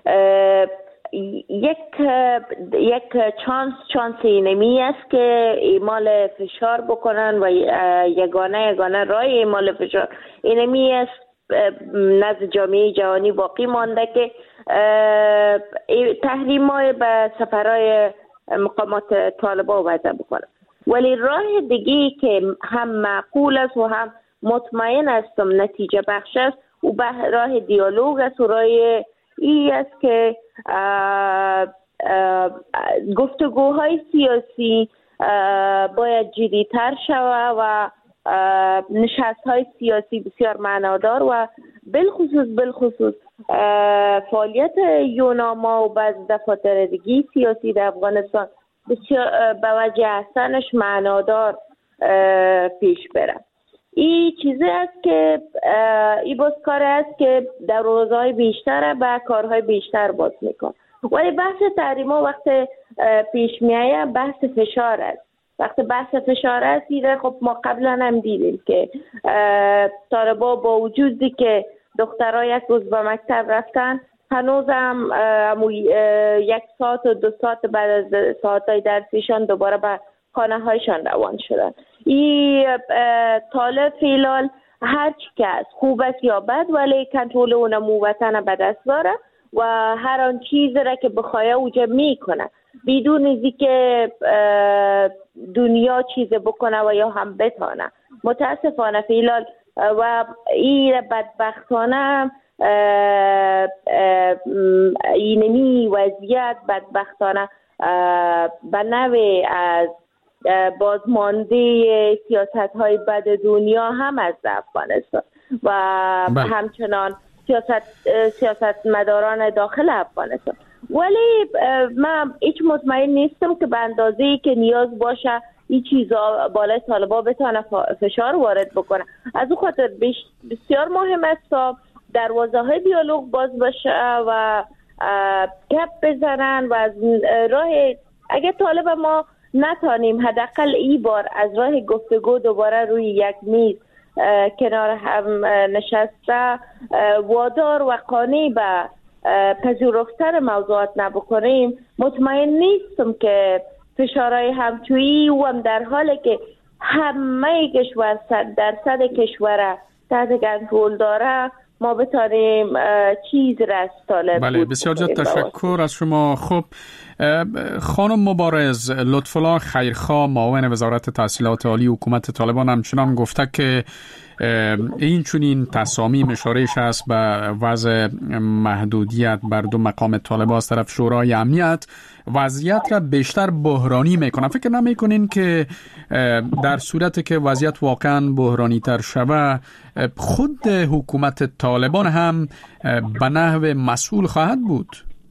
یک یک چانس چانس اینمی است که اعمال فشار بکنن و یگانه یگانه راه اعمال فشار اینمی است نزد جامعه جهانی باقی مانده که تحریم های به سفرهای مقامات طالبان وضع بکنه. ولی راه دیگه که هم معقول است و هم مطمئن استم نتیجه بخش است و به راه دیالوگ است و راه ای است که گفتگوهای سیاسی باید جدی‌تر شود و نشست های سیاسی بسیار معنادار و بالخصوص بالخصوص فعالیت یوناما و بعض دفاتر دیگه سیاسی در افغانستان بسیار به وجه احسنش معنادار پیش بره. این چیزی است که این باز کار است که در روزهای بیشتر به کارهای بیشتر باز میکن. ولی بحث تحریم ها وقت پیش میایه بحث فشار است. وقتی بحث فشار است دیده خب ما قبلا هم دیدیم که طالبان با وجودی که دخترها یک روز به مکتب رفتن هنوز هم یک ساعت و دو ساعت بعد از ساعتهای درسیشان دوباره به خانه هایشان روان شدن. این طالب فعلا هر چی که است خوب است یا بد ولی کنترل اون موطن به دست داره و هر آن چیزی را که بخواه اوجا میکنه بدون از اینکه دنیا چیز بکنه و یا هم بتانه. متاسفانه فعلا و این بدبختانه اینمی وضعیت بدبختانه به نوع از بازمانده سیاست های بد دنیا هم از افغانستان و بله. همچنان سیاست سیاست مداران داخل افغانستان. ولی من هیچ مطمئن نیستم که به اندازه‌ای که نیاز باشه این چیزا بالای طالبان بتونه فشار وارد بکنه. از اون خاطر بسیار مهم است تا دروازه های دیالوگ باز باشه و گپ بزنن و از راه اگه طالب ما نتانیم حداقل این بار از راه گفتگو دوباره روی یک میز کنار هم نشسته وادار و قانع به پذیرفتن موضوعات نبکنیم، مطمئن نیستم که فشارهای همچویی و هم در حالی که همه کشور صد درصد کشور تحت کنترل داره ما بتانیم چیز را از طالب. بله بسیار زیاد تشکر از شما. خب خانم مبارز، لطفالله خیرخواه معاون وزارت تحصیلات عالی حکومت طالبان همچنان گفته که این چونین تصامیم اشارهش است به وضع محدودیت بر دو مقام طالبان از طرف شورای امنیت وضعیت را بیشتر بحرانی میکنه. فکر نمیکنین که در صورتی که وضعیت واقعا بحرانی تر شود خود حکومت طالبان هم به نحو مسئول خواهد بود؟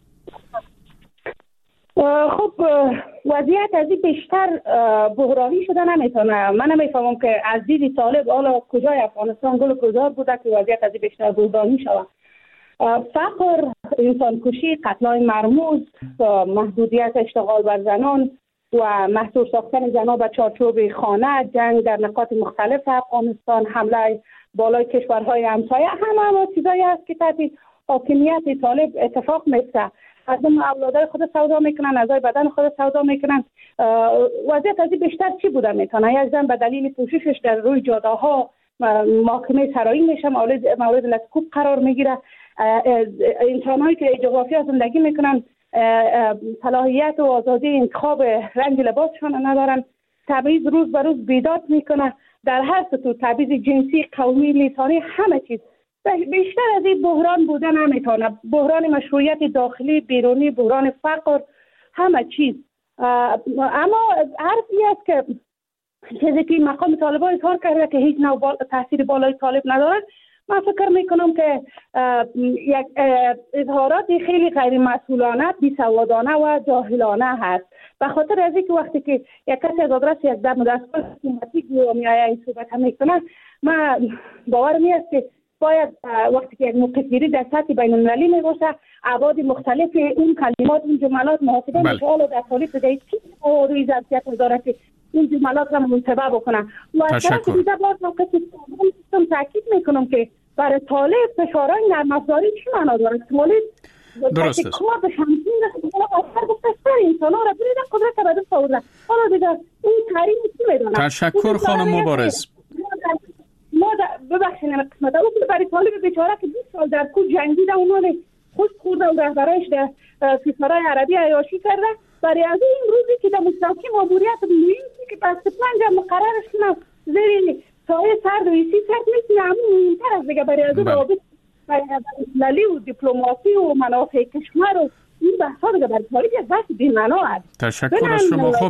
خب وضعیت از این بیشتر بحرانی شده نمیتونه. من نمیفهمم که از دید طالب حالا کجای افغانستان گل گذار بوده که وضعیت از این بیشتر بحرانی شود. فقر، انسان کشی، قتل‌های مرموز، محدودیت اشتغال بر زنان و محصور ساختن زنان به چارچوب خانه، جنگ در نقاط مختلف افغانستان، حمله بالای کشورهای همسایه، همه همه چیزایی است که تحت حاکمیت طالب اتفاق میفته. از اون اولادای خود سودا میکنن، اعضای بدن خود سودا میکنن. وضعیت از این بیشتر چی بوده میتونه؟ یک زن به دلیل پوششش در روی جاده ها محاکمه سرایی میشه، مورد مورد لطکوب قرار میگیره. انسان‌هایی که جغرافیا زندگی میکنن صلاحیت و آزادی انتخاب رنگ لباسشان ندارن. تبعیض روز به روز بیداد میکنه در هر سطح، تبعیض جنسی، قومی، لسانی، همه چیز. بیشتر از این بحران بوده نمیتونه. بحران مشروعیت داخلی، بیرونی، بحران فقر، همه چیز. اما حرفی است که چیزی که مقام طالبان اظهار کرده که هیچ نوع بال... تاثیر بالای طالب ندارد، من فکر میکنم که یک اظهارات خیلی غیر مسئولانه، بی‌سوادانه و جاهلانه هست. به خاطر از اینکه وقتی که یک کسی از آدرس یک دم دستگاه حکومتی میآید این صحبت هم میکنه، من باور میاد که باید وقتی که یک موقع‌گیری در سطح بین‌المللی میباشه ابعاد مختلف اون کلمات، اون جملات محاسبه میشه و در طالب بدهید چی روی ظرفیت داره که این جملات را منتبه بکنن. و از طرف دیگر باز موقع که تاکید میکنم که برای طالب فشارهای نرم افزاری چی معنا داره؟ طالب درست است. کار به شمسین رسید آخر گفته سر انسان‌ها را بریدن قدرت بدن سعودن. حالا دیگر این تحریم چی میدونن؟ تشکر خانم مبارز. ما ببخشید این قسمت او برای طالب بیچاره که بیست سال در کوچ جنگیده، اونها خود خورده و رهبرایش در کشورهای عربی عیاشی کرده، برای از این روزی که در مستوکی ماموریت مهمی که پس پنج مقررش کنم زیر سایه سرد و ایسی سرد میتونه همون مهمتر از دیگه برای از اون رابط ملی و دیپلماسی و منافع کشور و این بحثا دیگه برای طالب یک بحث بی‌معنا است. تشکر از شما. خب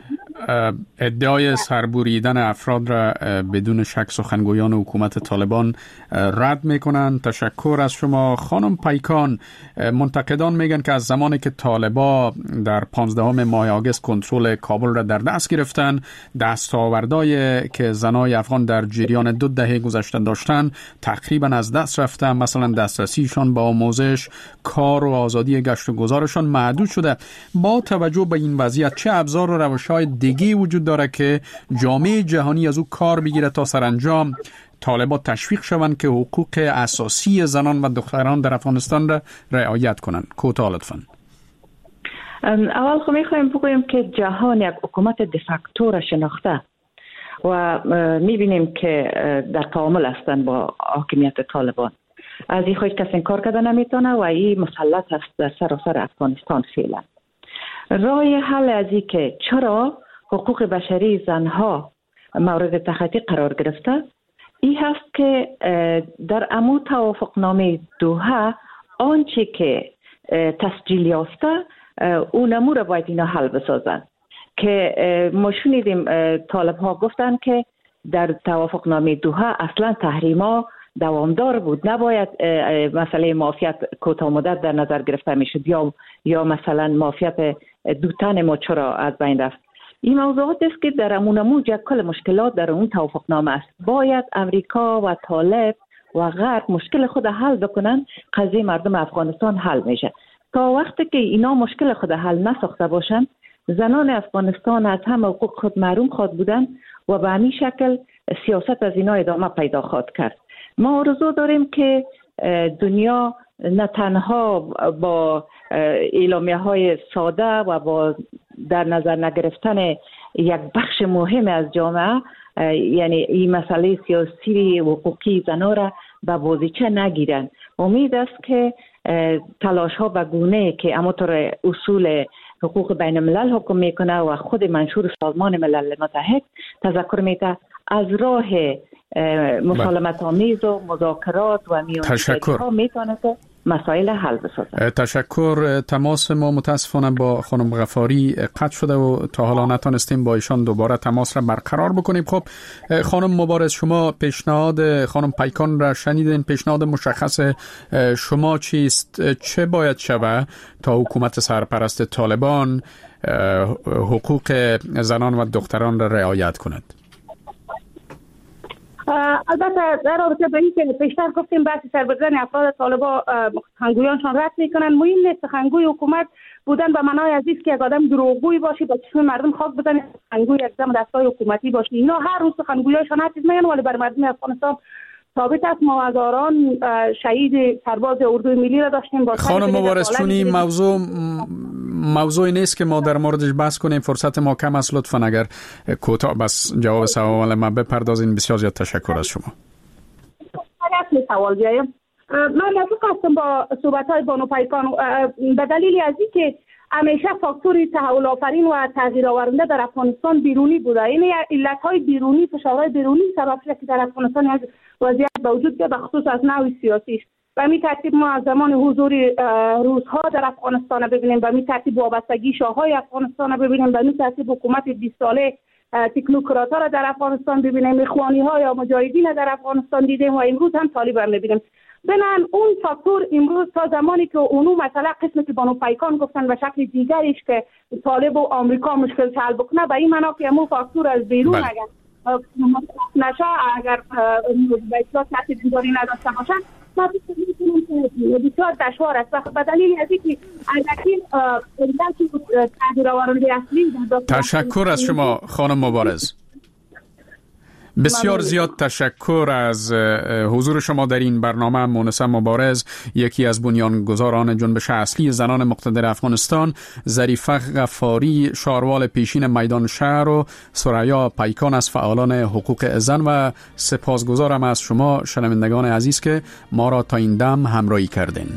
ادعای سربریدن افراد را بدون شک سخنگویان حکومت طالبان رد میکنن. تشکر از شما. خانم پیکان، منتقدان میگن که از زمانی که طالبا در پانزدهم ماه آگوست کنترل کابل را در دست گرفتن، دستاوردهای که زنای افغان در جریان دو دهه گذشته داشتن تقریبا از دست رفتن. مثلا دسترسیشان به آموزش، کار و آزادی گشت و گذارشان محدود شده. با توجه به این وضعیت چه ابزار و روش‌های دیگه وجود داره که جامعه جهانی از او کار بگیره تا سرانجام طالبان تشویق شوند که حقوق اساسی زنان و دختران در افغانستان را رعایت کنند؟ کوتاه لطفاً. اول خب میخوایم بگوییم که جهان یک حکومت دفاکتو را شناخته و میبینیم که در تعامل هستند با حاکمیت طالبان. از این خود کسی کار کرده نمیتونه و این مسلط است در سراسر افغانستان فعلا. راه حل از این که چرا حقوق بشری زنها مورد تخطی قرار گرفته این هست که در امو توافقنامه دوحه آنچه که تسجیل یافته اون امور باید اینا حل بسازن که ما شنیدیم طالب ها گفتن که در توافقنامه دوحه اصلا تحریما دوامدار بود، نباید مسئله معافیت کوتاه مدت در نظر گرفته میشد یا یا مثلا معافیت دو تن ما چرا از بین رفت. این موضوعات است که در امونموج کل مشکلات در اون توافقنامه است. باید امریکا و طالب و غرب مشکل خود حل بکنن، قضیه مردم افغانستان حل میشه. تا وقتی که اینا مشکل خود حل نساخته باشن، زنان افغانستان از همه حقوق خود محروم خواهد بودن و به همین شکل سیاست از اینا ادامه پیدا خواهد کرد. ما آرزو داریم که دنیا نه تنها با اعلامیه های ساده و با در نظر نگرفتن یک بخش مهم از جامعه، یعنی این مسئله سیاسی و حقوقی زنان را به بازیچه نگیرن. امید است که تلاش ها به گونه که همانطور اصول حقوق بین الملل حکم میکنه و خود منشور سازمان ملل متحد تذکر میده، از راه مسالمت آمیز و مذاکرات و میانجیگری ها میتونه که مسائل حل بسازه. تشکر. تماس ما متاسفانه با خانم غفاری قطع شده و تا حالا نتونستیم با ایشان دوباره تماس را برقرار بکنیم. خب خانم مبارز، شما پیشنهاد خانم پیکان را شنیدین. پیشنهاد مشخص شما چیست؟ چه باید شود تا حکومت سرپرست طالبان حقوق زنان و دختران را رعایت کند؟ البته در رابطه با این که پیشتر گفتیم بحث سربردن افراد طالبان سخنگویانشان رد میکنن، مهم نیست سخنگوی حکومت بودن به معنای عزیز که یک آدم دروغگوی باشه با چشم مردم خاک بزنه، سخنگوی یک دم دستای حکومتی باشه. اینا هر روز سخنگویانشان هر چیز میگن ولی بر مردم افغانستان ثابت است. ما هزاران شهید سرباز اردوی ملی را داشتیم. با خانم مبارز، چونی موضوع موضوعی نیست که ما در موردش بحث کنیم، فرصت ما کم است. لطفاً اگر کوتاه بس جواب سوال ما بپردازین. بسیار زیاد تشکر از شما. سوال بیایم. من موافق هستم با صحبت‌های بانو پیکان به دلیل از اینکه همیشه فاکتور تحول آفرین و تغییر آورنده در افغانستان بیرونی بوده. این علت‌های بیرونی، فشارهای بیرونی سبب شده که در افغانستان از وضعیت به وجود بیاد، به خصوص از نوع سیاسی. و همین ترتیب ما از زمان حضور روس‌ها در افغانستان ببینیم، و همین ترتیب وابستگی شاه‌های افغانستان ببینیم، و همین ترتیب حکومت بیست ساله تکنوکرات‌ها را در افغانستان ببینیم، اخوانی‌ها یا مجاهدین در افغانستان دیدیم و امروز هم طالبان می‌بینیم. بنان اون فاکتور امروز تا زمانی که اونو مثلا قسمی که بانو پیکان گفتن به شکل دیگریش که طالب و آمریکا مشکل حل بکنه، به این معنا که همون فاکتور از بیرون اگر نشه، اگر به اصلاح تاثیر گذاری نداشته باشن، ما بسیار دشوار است. به دلیل از اینکه اندکی علتی تغییر آورنده اصلی. تشکر از شما خانم مبارز. بسیار زیاد تشکر از حضور شما در این برنامه. مونسه مبارز، یکی از بنیانگذاران جنبش اصلی زنان مقتدر افغانستان، ظریفه غفاری، شاروال پیشین میدان شهر و ثریا پیکان از فعالان حقوق زن، و سپاسگزارم از شما شنوندگان عزیز که ما را تا این دم همراهی کردین.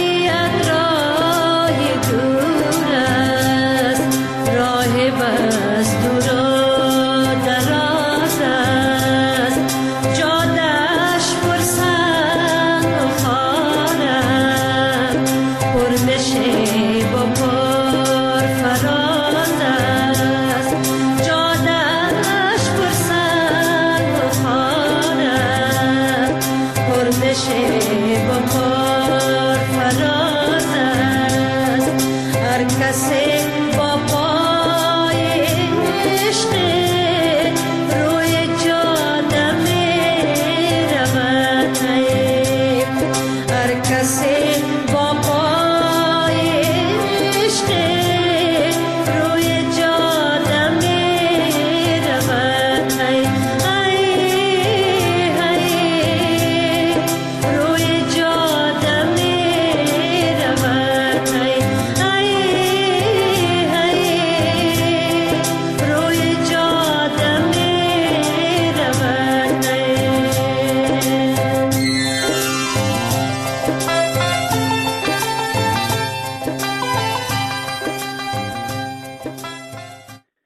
Bye.